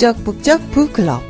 북적북적 북클럽.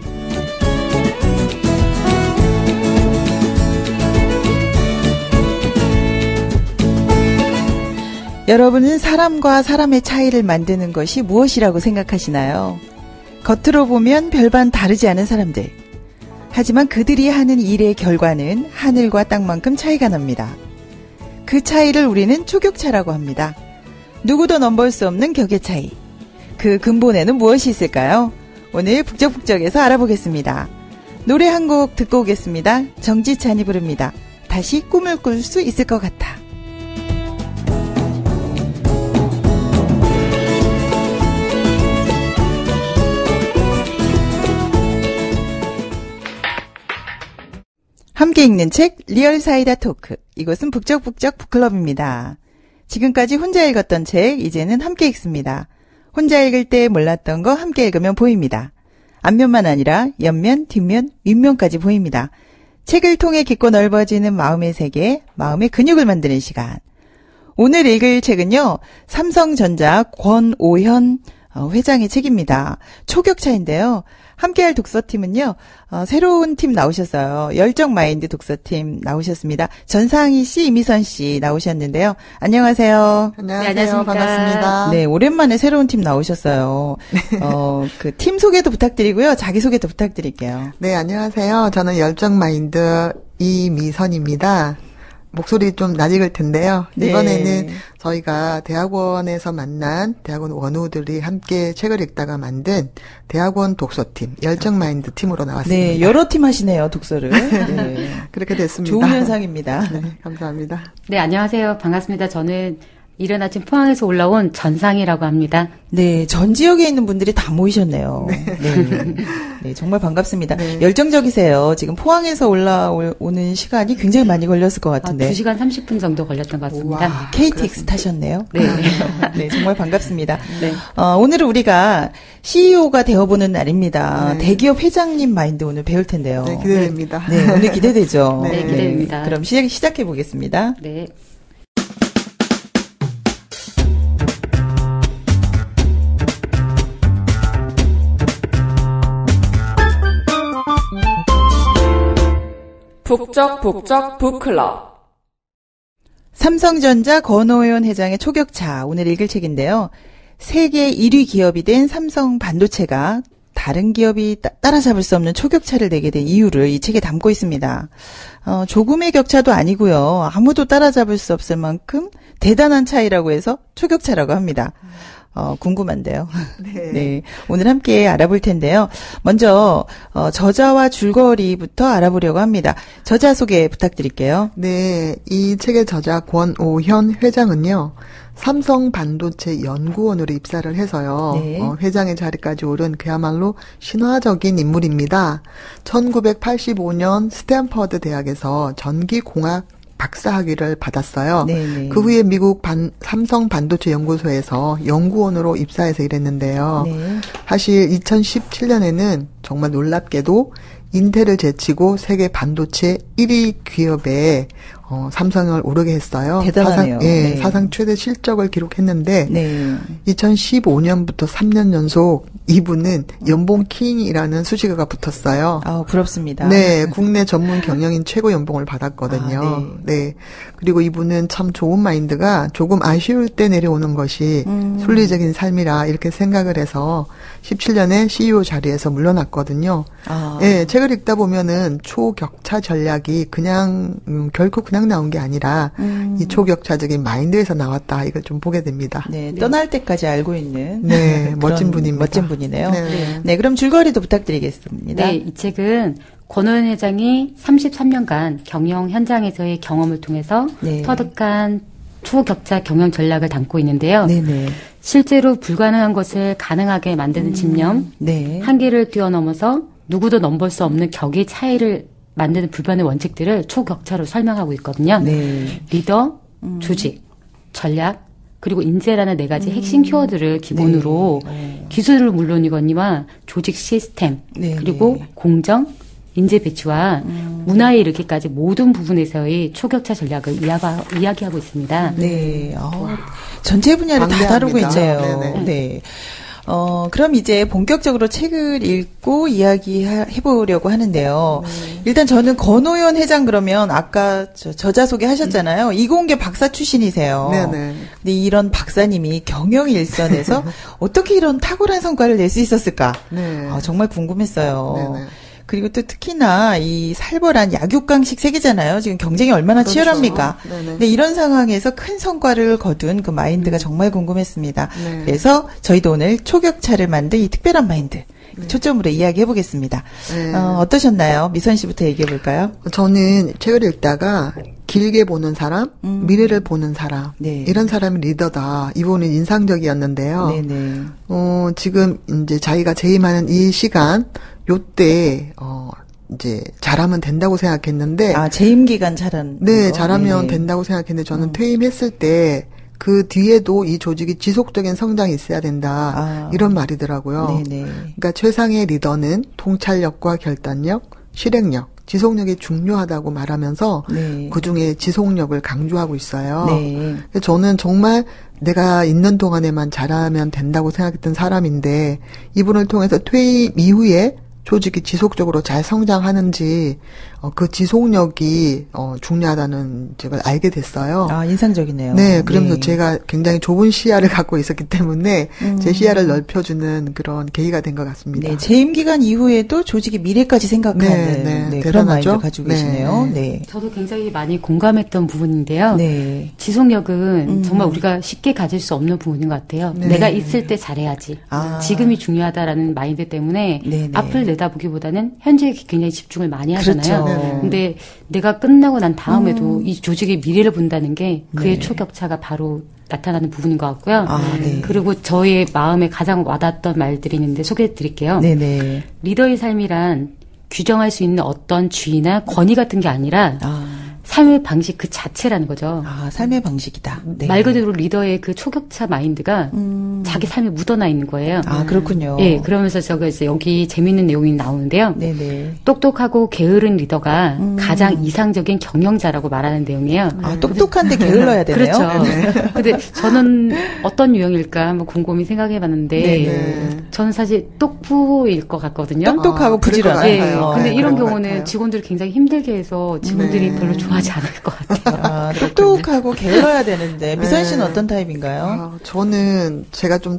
여러분은 사람과 사람의 차이를 만드는 것이 무엇이라고 생각하시나요? 겉으로 보면 별반 다르지 않은 사람들. 하지만 그들이 하는 일의 결과는 하늘과 땅만큼 차이가 납니다. 그 차이를 우리는 초격차라고 합니다. 누구도 넘볼 수 없는 격의 차이. 그 근본에는 무엇이 있을까요? 오늘 북적북적에서 알아보겠습니다. 노래 한 곡 듣고 오겠습니다. 정지찬이 부릅니다. 다시 꿈을 꿀 수 있을 것 같아. 함께 읽는 책 리얼 사이다 토크. 이곳은 북적북적 북클럽입니다. 지금까지 혼자 읽었던 책 이제는 함께 읽습니다. 혼자 읽을 때 몰랐던 거 함께 읽으면 보입니다. 앞면만 아니라 옆면, 뒷면, 윗면까지 보입니다. 책을 통해 깊고 넓어지는 마음의 세계, 마음의 근육을 만드는 시간. 오늘 읽을 책은요. 삼성전자 권오현 회장의 책입니다. 초격차인데요. 함께할 독서팀은요. 새로운 팀 나오셨어요. 열정마인드 독서팀 나오셨습니다. 전상희 씨, 이미선 씨 나오셨는데요. 안녕하세요. 안녕하세요. 네, 반갑습니다. 네, 오랜만에 새로운 팀 나오셨어요. 그 팀 소개도 부탁드리고요. 자기소개도 부탁드릴게요. 네, 안녕하세요. 저는 열정마인드 이미선입니다. 목소리 좀 낯익을 텐데요. 네. 이번에는 저희가 대학원에서 만난 대학원 원우들이 함께 책을 읽다가 만든 대학원 독서팀, 열정마인드 팀으로 나왔습니다. 네, 여러 팀 하시네요, 독서를. 네. 그렇게 됐습니다. 좋은 현상입니다. 네, 감사합니다. 네, 안녕하세요. 반갑습니다. 저는 이른 아침 포항에서 올라온 전상이라고 합니다. 네, 전 지역에 있는 분들이 다 모이셨네요. 네, 네 정말 반갑습니다. 네. 열정적이세요. 지금 포항에서 올라오는 시간이 굉장히 많이 걸렸을 것 같은데. 2시간 30분 정도 걸렸던 것 같습니다. 와, KTX 타셨네요. 네. 네, 정말 반갑습니다. 네. 오늘은 우리가 CEO가 되어보는 날입니다. 네. 대기업 회장님 마인드 오늘 배울 텐데요. 네, 기대됩니다. 네, 오늘 기대되죠. 네, 기대됩니다. 네, 그럼 시작해 보겠습니다. 네. 북적북적 북클럽. 삼성전자 권오현 회장의 초격차, 오늘 읽을 책인데요. 세계 1위 기업이 된 삼성 반도체가 다른 기업이 따라잡을 수 없는 초격차를 내게 된 이유를 이 책에 담고 있습니다. 조금의 격차도 아니고요. 아무도 따라잡을 수 없을 만큼 대단한 차이라고 해서 초격차라고 합니다. 궁금한데요. 네. 네. 오늘 함께 알아볼 텐데요. 먼저, 저자와 줄거리부터 알아보려고 합니다. 저자 소개 부탁드릴게요. 네. 이 책의 저자 권오현 회장은요. 삼성 반도체 연구원으로 입사를 해서요. 네. 회장의 자리까지 오른 그야말로 신화적인 인물입니다. 1985년 스탠퍼드 대학에서 전기공학 박사학위를 받았어요. 네네. 그 후에 미국 삼성 반도체 연구소에서 연구원으로 입사해서 일했는데요. 네. 사실 2017년에는 정말 놀랍게도 인텔을 제치고 세계 반도체 1위 기업에 삼성을 오르게 했어요. 대단하네요. 네. 사상 최대 실적을 기록했는데 네. 2015년부터 3년 연속 이분은 연봉 킹이라는 수식어가 붙었어요. 부럽습니다. 네, 국내 전문 경영인 최고 연봉을 받았거든요. 네. 그리고 이분은 참 좋은 마인드가 조금 아쉬울 때 내려오는 것이 순리적인 삶이라 이렇게 생각을 해서 17년에 CEO 자리에서 물러났거든요. 네, 책을 읽다 보면은 초격차 전략이 그냥 결코 그냥 나온 게 아니라 이 초격차적인 마인드에서 나왔다. 이걸 좀 보게 됩니다. 네, 떠날 때까지 알고 있는 멋진 분입니다. 멋진 분이네요. 네. 네, 그럼 줄거리도 부탁드리겠습니다. 네, 이 책은 권오현 회장이 33년간 경영 현장에서의 경험을 통해서 터득한 초격차 경영 전략을 담고 있는데요. 네네. 실제로 불가능한 것을 가능하게 만드는 집념, 한계를 뛰어넘어서 누구도 넘볼 수 없는 격의 차이를 만드는 불변의 원칙들을 초격차로 설명하고 있거든요. 네. 리더, 조직, 전략, 그리고 인재라는 4가지 핵심 키워드를 기본으로 기술은 물론이거니와 조직 시스템, 그리고 공정, 인재 배치와 문화에 이르기까지 모든 부분에서의 초격차 전략을 이야기하고 있습니다. 네. 전체 분야를 다 다루고 있네요. 네네. 네. 그럼 이제 본격적으로 책을 읽고 이야기해보려고 하는데요. 일단 저는 권오연 회장 그러면 아까 저자 소개하셨잖아요. 이공계 박사 출신이세요. 네네. 근데 이런 박사님이 경영 일선에서 어떻게 이런 탁월한 성과를 낼 수 있었을까? 네. 정말 궁금했어요. 네네. 그리고 또 특히나 이 살벌한 약육강식 세계잖아요. 지금 경쟁이 얼마나 그렇죠. 치열합니까? 네네. 근데 이런 상황에서 큰 성과를 거둔 그 마인드가 정말 궁금했습니다. 네. 그래서 저희도 오늘 초격차를 만든 이 특별한 마인드 초점으로 이야기해 보겠습니다. 네. 어떠셨나요? 미선 씨부터 얘기해 볼까요? 저는 책을 읽다가 길게 보는 사람, 미래를 보는 사람, 네. 이런 사람이 리더다. 이 부분이 인상적이었는데요. 네네. 지금 이제 자기가 재임하는 이 시간, 요때, 이제 잘하면 된다고 생각했는데. 재임 기간 잘한. 네, 잘하면 된다고 생각했는데 저는 퇴임했을 때 그 뒤에도 이 조직이 지속적인 성장이 있어야 된다. 이런 말이더라고요. 네네. 그러니까 최상의 리더는 통찰력과 결단력, 실행력, 지속력이 중요하다고 말하면서 네. 그중에 지속력을 강조하고 있어요. 네. 저는 정말 내가 있는 동안에만 잘하면 된다고 생각했던 사람인데 이분을 통해서 퇴임 이후에 조직이 지속적으로 잘 성장하는지 그 지속력이 중요하다는 걸 알게 됐어요. 인상적이네요. 네, 그러면서 제가 굉장히 좁은 시야를 갖고 있었기 때문에 제 시야를 넓혀주는 그런 계기가 된 것 같습니다. 네, 재임 기간 이후에도 조직의 미래까지 생각하는 그런 마인드를 가지고 계시네요. 네. 저도 굉장히 많이 공감했던 부분인데요. 네. 지속력은 정말 우리가 쉽게 가질 수 없는 부분인 것 같아요. 네. 내가 있을 때 잘해야지. 지금이 중요하다라는 마인드 때문에 앞을 내다보기보다는 현재에 굉장히 집중을 많이 하잖아요. 그렇죠. 근데 내가 끝나고 난 다음에도 이 조직의 미래를 본다는 게 그의 초격차가 바로 나타나는 부분인 것 같고요. 네. 그리고 저의 마음에 가장 와닿았던 말들이 있는데 소개해 드릴게요. 네네. 리더의 삶이란 규정할 수 있는 어떤 주의나 권위 같은 게 아니라 삶의 방식 그 자체라는 거죠. 삶의 방식이다. 네. 말 그대로 리더의 그 초격차 마인드가 자기 삶에 묻어나 있는 거예요. 그렇군요. 예, 그러면서 제가 이제 여기 재미있는 내용이 나오는데요. 네네. 똑똑하고 게으른 리더가 가장 이상적인 경영자라고 말하는 내용이에요. 똑똑한데 게을러야 되네요. 그렇죠. 근데 저는 어떤 유형일까 한번 곰곰이 생각해봤는데 저는 사실 똑부일 것 같거든요. 똑똑하고 부지런해요. 예, 근데 이런 경우는 직원들이 굉장히 힘들게 해서 직원들이 별로 좋아하지 않을 것 같아요. 똑똑하고 게을러야 되는데 미선 씨는 어떤 타입인가요? 저는 제가 좀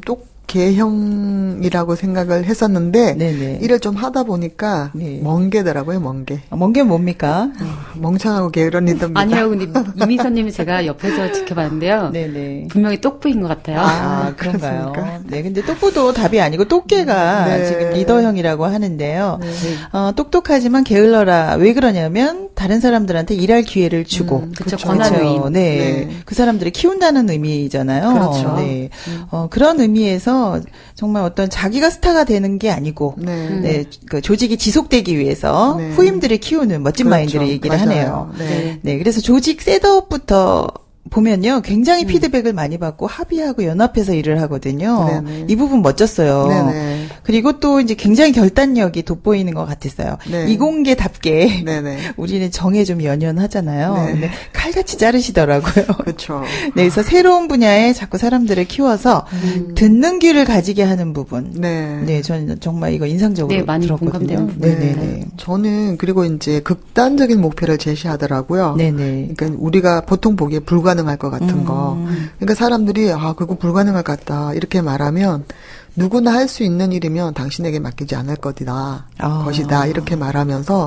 개형이라고 생각을 했었는데 일을 좀 하다 보니까 멍게더라고요. 멍게. 멍게 뭡니까? 멍청하고 게으른 리더입니다. 아니요. 근데 이미선님은 제가 옆에서 지켜봤는데요. 네네. 분명히 똑부인 것 같아요. 그런가요? 그렇습니까? 네, 근데 똑부도 답이 아니고 똑개가 지금 리더형이라고 하는데요. 똑똑하지만 게을러라. 왜 그러냐면 다른 사람들한테 일할 기회를 주고 그렇죠. 권한의임. 네. 그 사람들을 키운다는 의미잖아요. 그렇죠. 네. 그런 의미에서 정말 어떤 자기가 스타가 되는 게 아니고 그 조직이 지속되기 위해서 후임들을 키우는 멋진 마인드를 얘기를 하네요. 네, 그래서 조직 셋업부터 보면요, 굉장히 피드백을 많이 받고 합의하고 연합해서 일을 하거든요. 이 부분 멋졌어요. 그리고 또 이제 굉장히 결단력이 돋보이는 것 같았어요. 이공계답게 우리는 정에 좀 연연하잖아요. 근데 칼같이 자르시더라고요. 그렇죠. 네, 그래서 새로운 분야에 자꾸 사람들을 키워서 듣는 귀를 가지게 하는 부분. 네, 저는 정말 이거 인상적으로 많이 들었거든요. 공감되는 네네네. 저는 그리고 이제 극단적인 목표를 제시하더라고요. 네네. 그러니까 우리가 보통 보기에 불가능할 것 같은 거. 그러니까 사람들이 그거 불가능할 것 같다 이렇게 말하면 누구나 할 수 있는 일이면 당신에게 맡기지 않을 것이다 이렇게 말하면서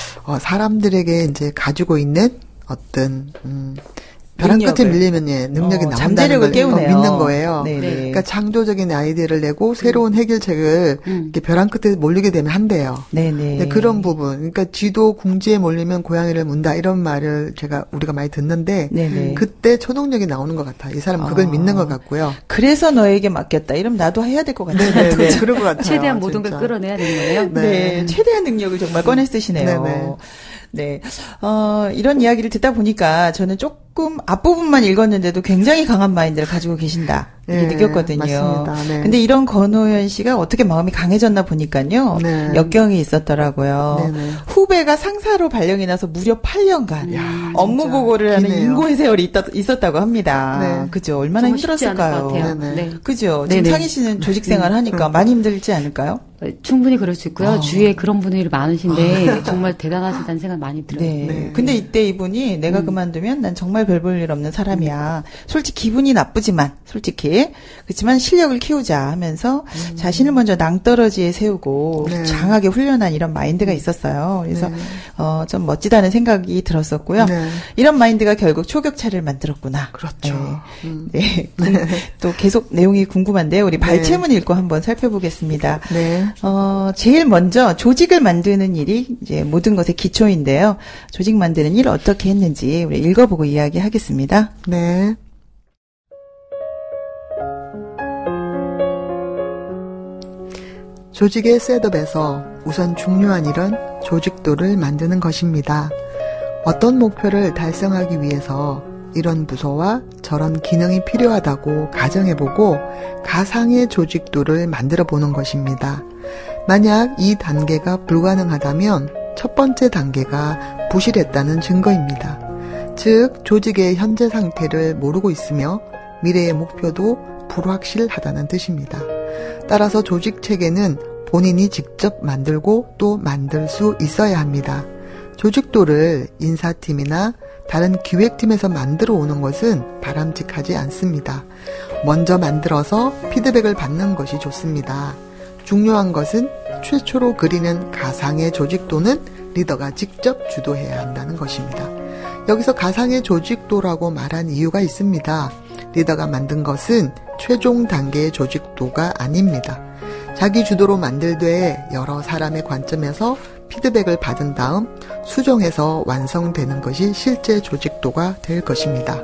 사람들에게 이제 가지고 있는 어떤 벼랑 끝에 밀리면 능력이 나온다는 잠재력을 걸 깨우네요. 믿는 거예요. 네네. 그러니까 창조적인 아이디어를 내고 새로운 해결책을 이렇게 벼랑 끝에 몰리게 되면 한대요. 네네. 그런 부분. 그러니까 쥐도 궁지에 몰리면 고양이를 문다 이런 말을 우리가 많이 듣는데 그때 초능력이 나오는 것 같아요. 이 사람은 그걸 믿는 것 같고요. 그래서 너에게 맡겼다. 이러면 나도 해야 될 것 같아요. 네네. 그런 것 같아요. 최대한 모든 걸 끌어내야 되는 거예요. 네. 최대한 능력을 정말 꺼내 쓰시네요. 네. 이런 이야기를 듣다 보니까 저는 조금 앞부분만 읽었는데도 굉장히 강한 마인드를 가지고 계신다. 이렇게 네, 느꼈거든요. 맞습니다. 네. 근데 이런 권호연 씨가 어떻게 마음이 강해졌나 보니까요. 네. 역경이 있었더라고요. 네네. 후배가 상사로 발령이 나서 무려 8년간 업무 보고를 하는 인고의 세월이 있었다고 합니다. 네. 그죠? 얼마나 힘들었을까요? 네. 그죠? 지금 상희 씨는 조직 생활 하니까 많이 힘들지 않을까요? 충분히 그럴 수 있고요. 주위에 그런 분들이 많으신데 정말 대단하시다는 생각 많이 들어요. 네. 근데 이때 이분이 내가 그만두면 난 정말 별 볼 일 없는 사람이야. 솔직히 기분이 나쁘지만 솔직히 그렇지만 실력을 키우자 하면서 자신을 먼저 낭떠러지에 세우고 장하게 훈련한 이런 마인드가 있었어요. 그래서 좀 멋지다는 생각이 들었었고요. 이런 마인드가 결국 초격차를 만들었구나. 그렇죠. 네. 또 계속 내용이 궁금한데요. 우리 발췌문 읽고 한번 살펴보겠습니다. 네. 제일 먼저 조직을 만드는 일이 이제 모든 것의 기초인데요. 조직 만드는 일 어떻게 했는지 우리 읽어보고 이야기하겠습니다. 네. 조직의 셋업에서 우선 중요한 일은 조직도를 만드는 것입니다. 어떤 목표를 달성하기 위해서 이런 부서와 저런 기능이 필요하다고 가정해보고 가상의 조직도를 만들어 보는 것입니다. 만약 이 단계가 불가능하다면 첫 번째 단계가 부실했다는 증거입니다. 즉, 조직의 현재 상태를 모르고 있으며 미래의 목표도 불확실하다는 뜻입니다. 따라서 조직 체계는 본인이 직접 만들고 또 만들 수 있어야 합니다. 조직도를 인사팀이나 다른 기획팀에서 만들어 오는 것은 바람직하지 않습니다. 먼저 만들어서 피드백을 받는 것이 좋습니다. 중요한 것은 최초로 그리는 가상의 조직도는 리더가 직접 주도해야 한다는 것입니다. 여기서 가상의 조직도라고 말한 이유가 있습니다. 리더가 만든 것은 최종 단계의 조직도가 아닙니다. 자기 주도로 만들되 여러 사람의 관점에서 피드백을 받은 다음 수정해서 완성되는 것이 실제 조직도가 될 것입니다.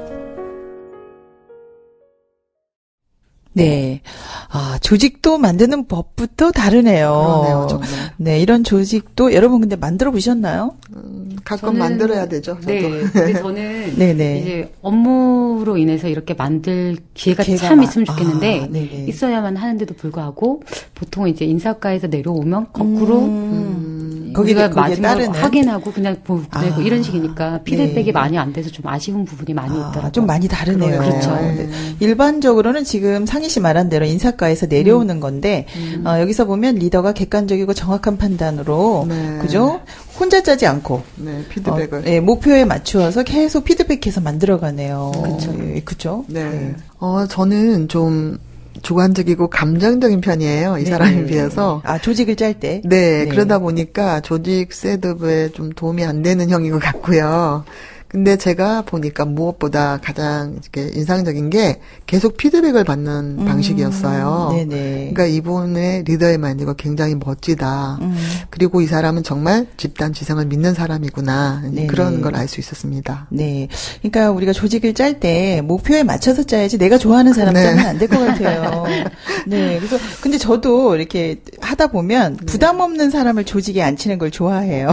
네. 조직도 만드는 법부터 다르네요. 그러네요, 정말. 네, 이런 조직도 여러분 근데 만들어 보셨나요? 가끔 만들어야 되죠, 저도. 네. 근데 저는 이제 업무로 인해서 이렇게 만들 기회가 참 있으면 좋겠는데 있어야만 하는데도 불구하고 보통 이제 인사과에서 내려오면 거꾸로 거기가 마지막으로 확인하고 그냥 보내고 이런 식이니까 피드백이 많이 안 돼서 좀 아쉬운 부분이 많이 있더라고요. 좀 많이 다르네요. 그렇죠. 네. 일반적으로는 지금 상희 씨 말한 대로 인사과에서 내려오는 건데 여기서 보면 리더가 객관적이고 정확한 판단으로 그죠? 혼자 짜지 않고 피드백을 목표에 맞추어서 계속 피드백해서 만들어가네요. 그렇죠. 그렇죠. 네. 저는 좀 주관적이고 감정적인 편이에요. 이 사람에 비해서. 조직을 짤 때. 네. 그러다 보니까 조직 셋업에 좀 도움이 안 되는 형인 것 같고요. 근데 제가 보니까 무엇보다 가장 이렇게 인상적인 게 계속 피드백을 받는 방식이었어요. 네네. 그러니까 이분의 리더의 마인드가 굉장히 멋지다. 그리고 이 사람은 정말 집단 지성을 믿는 사람이구나. 그런 걸 알 수 있었습니다. 네. 그러니까 우리가 조직을 짤 때 목표에 맞춰서 짜야지 내가 좋아하는 사람 짜면 안 될 것 같아요. 네. 그래서 근데 저도 이렇게 하다 보면 부담 없는 사람을 조직에 앉히는 걸 좋아해요.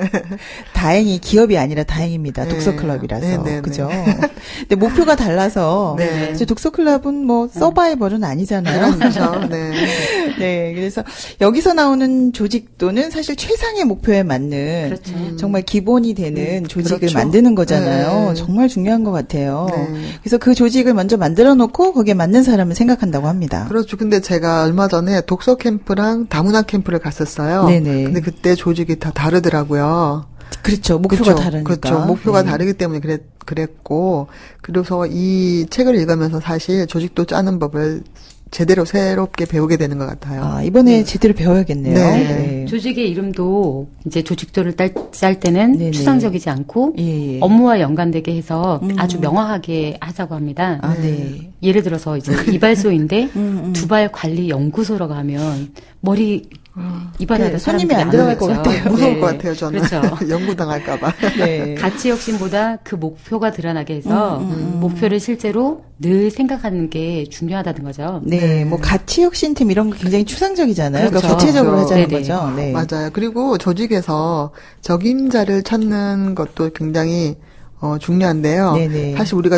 다행히 기업이 아니라 다행입니다. 독서클럽이라서. 그죠? 근데 목표가 달라서. 이제 독서클럽은 뭐 서바이벌은 아니잖아요. 그렇죠. 네. 그래서 여기서 나오는 조직도는 사실 최상의 목표에 맞는 정말 기본이 되는 조직을 만드는 거잖아요. 정말 중요한 것 같아요. 그래서 그 조직을 먼저 만들어 놓고 거기에 맞는 사람을 생각한다고 합니다. 그렇죠. 근데 제가 얼마 전에 독서 캠프랑 다문화 캠프를 갔었어요. 근데 그때 조직이 다 다르더라고요. 그렇죠. 목표가 다르니까. 그렇죠. 목표가 다르기 때문에 그랬고, 그래서 이 책을 읽으면서 사실 조직도 짜는 법을 제대로 새롭게 배우게 되는 것 같아요. 이번에 제대로 배워야겠네요. 조직의 이름도 이제 조직도를 짤 때는 추상적이지 않고 업무와 연관되게 해서 아주 명확하게 하자고 합니다. 예를 들어서 이제 이발소인데 두발 관리 연구소라고 하면 머리 이바라다 손님이 안 들어갈 것 같아요. 무서울 것 같아요, 저는. 그렇죠. 연구당할까봐. 네. 가치 혁신보다 그 목표가 드러나게 해서 목표를 실제로 늘 생각하는 게 중요하다는 거죠. 네, 뭐 가치 혁신팀 이런 거 굉장히 추상적이잖아요. 그렇죠. 그러니까 구체적으로 하자는 네네. 거죠. 네. 맞아요. 그리고 조직에서 적임자를 찾는 것도 굉장히 중요한데요. 네네. 사실 우리가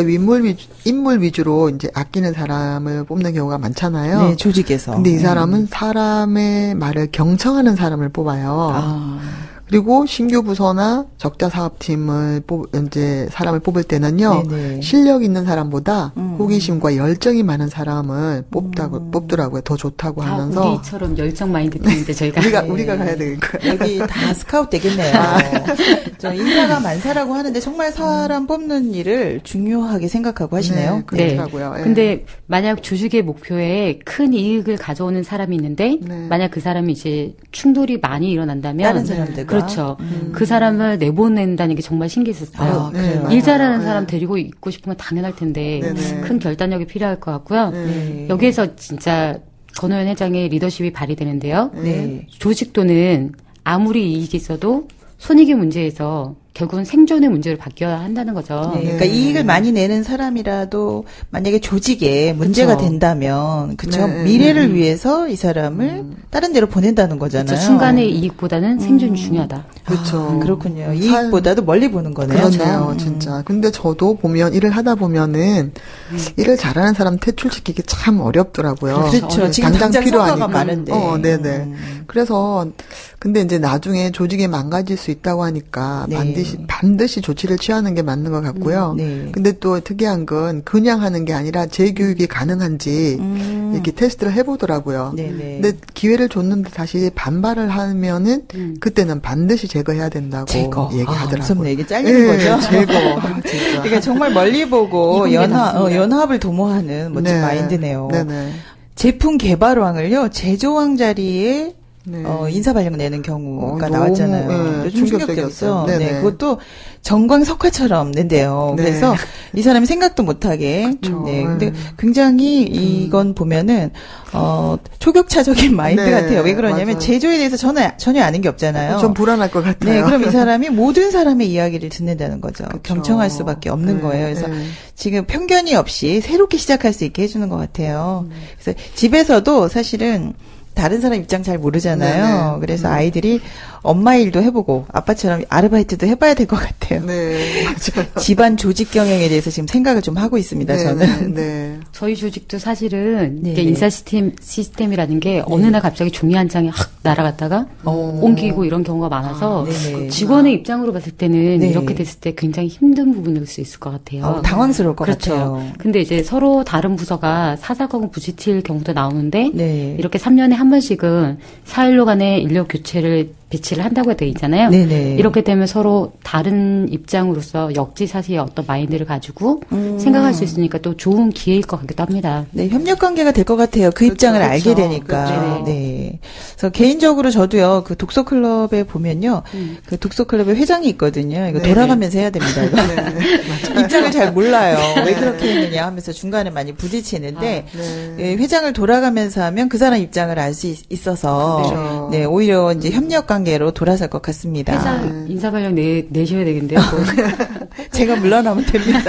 인물 위주로 이제 아끼는 사람을 뽑는 경우가 많잖아요. 네, 조직에서. 근데 이 사람은 사람의 말을 경청하는 사람을 뽑아요. 그리고 신규 부서나 적자 사업팀을 이제 사람을 뽑을 때는요. 네네. 실력 있는 사람보다 호기심과 열정이 많은 사람을 뽑더라고요. 더 좋다고 하면서. 우리처럼 열정 마인드 팀인데 저희가 우리가 가야 되니까. 여기 다 스카우트 되겠네요. 저 인사가 만사라고 하는데 정말 사람 뽑는 일을 중요하게 생각하고 하시네요. 네, 그렇더라고요. 네. 근데 만약 조직의 목표에 큰 이익을 가져오는 사람이 있는데 만약 그 사람이 이제 충돌이 많이 일어난다면 다른 사람들과 그렇죠. 그 사람을 내보낸다는 게 정말 신기했었어요. 일 잘하는 사람 데리고 있고 싶은 건 당연할 텐데 큰 결단력이 필요할 것 같고요. 여기에서 진짜 권호연 회장의 리더십이 발휘되는데요. 조직도는 아무리 이익이 있어도 손익의 문제에서 결국은 생존의 문제를 바뀌어야 한다는 거죠. 네, 그러니까 이익을 많이 내는 사람이라도 만약에 조직에 문제가 된다면, 그렇죠. 미래를 위해서 이 사람을 다른 데로 보낸다는 거잖아요. 그렇죠. 순간의 이익보다는 생존이 중요하다. 그렇죠. 그렇군요. 이익보다도 멀리 보는 거네요. 그렇네요, 진짜. 근데 저도 보면 일을 하다 보면은 일을 잘하는 사람 퇴출시키기 참 어렵더라고요. 그렇죠. 지금 당장 필요하니까 많은데. 네네. 그래서 근데 이제 나중에 조직이 망가질 수 있다고 하니까 반드시 조치를 취하는 게 맞는 것 같고요. 근데 또 특이한 건 그냥 하는 게 아니라 재교육이 가능한지 이렇게 테스트를 해보더라고요. 근데 기회를 줬는데 다시 반발을 하면은 그때는 반드시 제거해야 된다고 얘기하더라고요. 무섭네. 이게 잘리는 거죠? 제거. 그러니까 정말 멀리 보고 연합을 도모하는 멋진 마인드네요. 제품 개발왕을요, 제조왕 자리에 인사 발령 내는 경우가 나왔잖아요. 충격적이었어요. 네, 그것도 정광석화처럼 낸대요. 그래서 이 사람이 생각도 못하게. 네, 근데 굉장히 이건 보면은 초격차적인 마인드 같아요. 왜 그러냐면 제조에 대해서 전혀 아는 게 없잖아요. 좀 불안할 것 같아요. 네, 그럼 이 사람이 모든 사람의 이야기를 듣는다는 거죠. 그쵸. 경청할 수밖에 없는 거예요. 그래서 지금 편견이 없이 새롭게 시작할 수 있게 해주는 것 같아요. 그래서 집에서도 사실은 다른 사람 입장 잘 모르잖아요. 그래서 아이들이 엄마 일도 해보고 아빠처럼 아르바이트도 해봐야 될 것 같아요. 네, 맞아요. 집안 조직 경영에 대해서 지금 생각을 좀 하고 있습니다. 저는. 저희 조직도 사실은 인사 시스템이라는 게 어느 날 갑자기 종이 한 장이 확 날아갔다가 옮기고 이런 경우가 많아서 직원의 입장으로 봤을 때는 이렇게 됐을 때 굉장히 힘든 부분일 수 있을 것 같아요. 당황스러울 것 같아요. 근데 이제 서로 다른 부서가 사사건건 부딪힐 경우도 나오는데 이렇게 3년에 한 번씩은 4일로 간의 인력 교체를 배치를 한다고 되어 있잖아요. 이렇게 되면 서로 다른 입장으로서 역지사지의 어떤 마인드를 가지고 생각할 수 있으니까 또 좋은 기회일 것 같기도 합니다. 네, 협력 관계가 될 것 같아요. 그 입장을 알게 되니까. 네. 그래서 개인적으로 저도요, 그 독서클럽에 보면요, 그 독서클럽에 회장이 있거든요. 이거 돌아가면서 해야 됩니다. 이거. 입장을 잘 몰라요. 왜 그렇게 했느냐 하면서 중간에 많이 부딪히는데, 회장을 돌아가면서 하면 그 사람 입장을 알 수 있어서, 네, 오히려 이제 협력 관계로 돌아설 것 같습니다. 회사 인사 발령 내셔야 되겠는데요. 제가 물러나면 됩니다.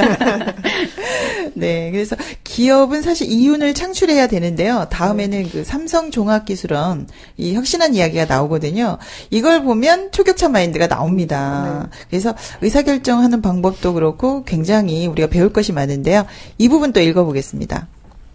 네, 그래서 기업은 사실 이윤을 창출해야 되는데요. 다음에는 그 삼성종합기술원 이 혁신한 이야기가 나오거든요. 이걸 보면 초격차 마인드가 나옵니다. 그래서 의사결정하는 방법도 그렇고 굉장히 우리가 배울 것이 많은데요. 이 부분 또 읽어보겠습니다.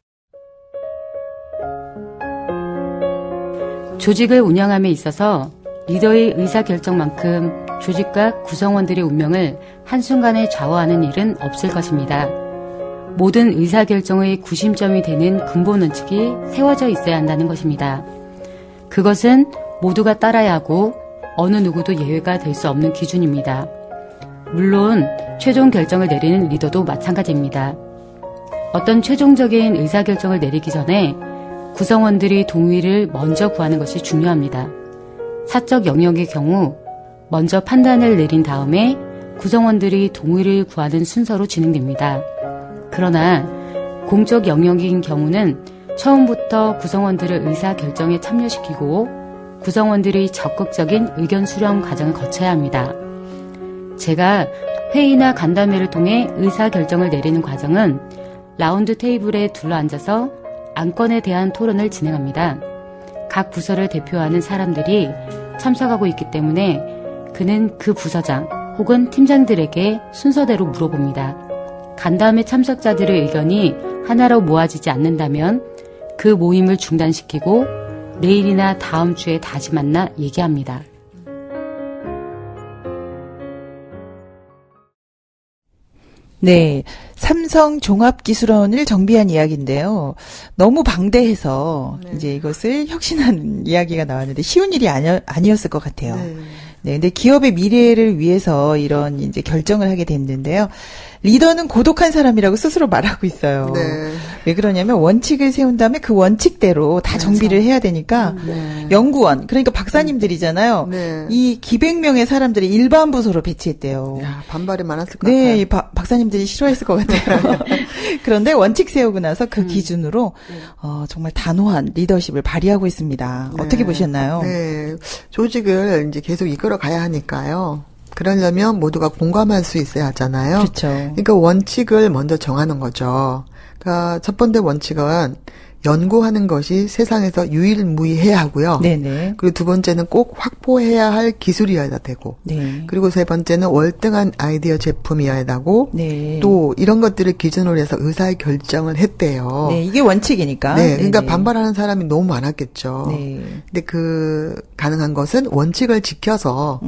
조직을 운영함에 있어서 리더의 의사결정만큼 조직과 구성원들의 운명을 한순간에 좌우하는 일은 없을 것입니다. 모든 의사결정의 구심점이 되는 근본 원칙이 세워져 있어야 한다는 것입니다. 그것은 모두가 따라야 하고 어느 누구도 예외가 될 수 없는 기준입니다. 물론 최종 결정을 내리는 리더도 마찬가지입니다. 어떤 최종적인 의사결정을 내리기 전에 구성원들이 동의를 먼저 구하는 것이 중요합니다. 사적 영역의 경우 먼저 판단을 내린 다음에 구성원들이 동의를 구하는 순서로 진행됩니다. 그러나 공적 영역인 경우는 처음부터 구성원들을 의사결정에 참여시키고 구성원들이 적극적인 의견 수렴 과정을 거쳐야 합니다. 제가 회의나 간담회를 통해 의사결정을 내리는 과정은 라운드 테이블에 둘러앉아서 안건에 대한 토론을 진행합니다. 각 부서를 대표하는 사람들이 참석하고 있기 때문에 그는 그 부서장 혹은 팀장들에게 순서대로 물어봅니다. 간담회 참석자들의 의견이 하나로 모아지지 않는다면 그 모임을 중단시키고 내일이나 다음 주에 다시 만나 얘기합니다. 네. 삼성 종합기술원을 정비한 이야기인데요. 너무 방대해서 이제 이것을 혁신한 이야기가 나왔는데 쉬운 일이 아니었을 것 같아요. 네. 근데 기업의 미래를 위해서 이런 이제 결정을 하게 됐는데요. 리더는 고독한 사람이라고 스스로 말하고 있어요. 네. 왜 그러냐면 원칙을 세운 다음에 그 원칙대로 다 정비를 해야 되니까 연구원, 그러니까 박사님들이잖아요. 네. 이 기백 명의 사람들이 일반 부서로 배치했대요. 야, 반발이 많았을 것 같아요. 네, 박사님들이 싫어했을 것 같아요. 그런데 원칙 세우고 나서 그 기준으로 정말 단호한 리더십을 발휘하고 있습니다. 네. 어떻게 보셨나요? 네, 조직을 이제 계속 이끌어 가야 하니까요. 그러려면 모두가 공감할 수 있어야 하잖아요. 그렇죠. 그러니까 원칙을 먼저 정하는 거죠. 그러니까 첫 번째 원칙은 연구하는 것이 세상에서 유일무이해야 하고요. 네네. 그리고 두 번째는 꼭 확보해야 할 기술이어야 되고. 네. 그리고 세 번째는 월등한 아이디어 제품이어야 하고. 네. 또 이런 것들을 기준으로 해서 의사의 결정을 했대요. 네, 이게 원칙이니까. 네, 그러니까 네네. 반발하는 사람이 너무 많았겠죠. 네. 근데 가능한 것은 원칙을 지켜서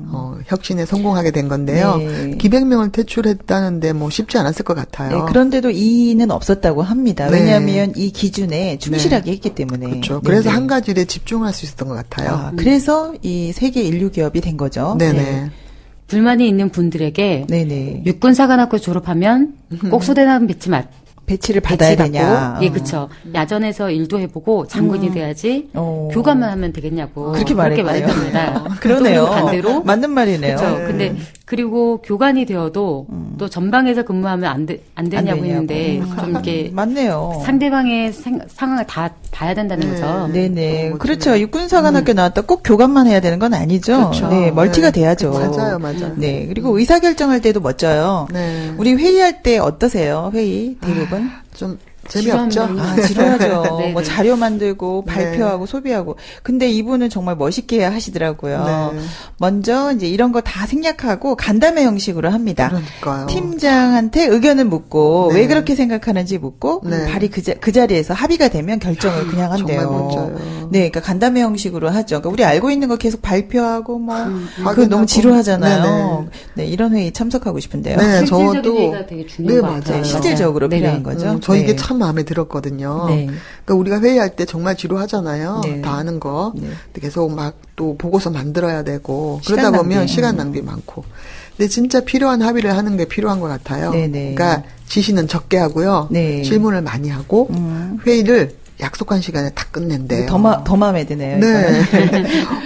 혁신에 성공하게 된 건데요. 네. 기백명을 퇴출했다는데 뭐 쉽지 않았을 것 같아요. 네, 그런데도 이의는 없었다고 합니다. 네. 왜냐하면 이 기준에 충실하게 했기 때문에. 그렇죠. 네네. 그래서 한 가지 일에 집중할 수 있었던 것 같아요. 그래서 이 세계 인류 기업이 된 거죠. 네네. 네. 불만이 있는 분들에게 네네. 육군사관학교 졸업하면 꼭 소대장 배치를 받아야 배치 되냐. 받고, 예, 그렇죠. 야전에서 일도 해보고 장군이 돼야지 교관만 하면 되겠냐고 그렇게 말했답니다. 그러네요. 또 반대로 맞는 말이네요. 그렇죠. 근데 그리고 교관이 되어도 또 전방에서 근무하면 안 되냐고 했는데 좀 이렇게 맞네요. 상대방의 상황을 다 봐야 된다는 거죠. 네네. 그렇죠. 육군사관학교 나왔다 꼭 교관만 해야 되는 건 아니죠. 그렇죠. 네, 멀티가 네. 돼야죠. 맞아요. 네. 그리고 의사결정할 때도 멋져요. 네. 우리 회의할 때 어떠세요? 회의 대부분? 좀 재미없죠? 지루하죠. 네, 뭐 네. 자료 만들고 네. 발표하고 소비하고. 근데 이분은 정말 멋있게 하시더라고요. 네. 먼저 이제 이런 거 다 생략하고 간담회 형식으로 합니다. 그러니까요. 팀장한테 의견을 묻고 네. 왜 그렇게 생각하는지 묻고 네. 발이 그 자리에서 합의가 되면 결정을 그냥 한대요. 정말 멋져요. 네, 그러니까 간담회 형식으로 하죠. 그러니까 우리 알고 있는 거 계속 발표하고 뭐 그거 확인하고. 너무 지루하잖아요. 네네. 네, 이런 회의 참석하고 싶은데요. 네, 실질적인 저도 회의가 되게 중요한 것 맞아요. 같아요. 실질적으로 네네. 필요한 거죠. 저 이게 네. 참 마음에 들었거든요. 네. 그러니까 우리가 회의할 때 정말 지루하잖아요. 네. 다 아는 거. 네. 근데 계속 막 또 보고서 만들어야 되고 시간 그러다 보면 낭비. 시간 낭비 많고. 근데 진짜 필요한 합의를 하는 게 필요한 것 같아요. 네네. 그러니까 지시는 적게 하고요. 네. 질문을 많이 하고 회의를 약속한 시간에 다 끝낸대요. 더 마음에 드네요. 네. 이거는.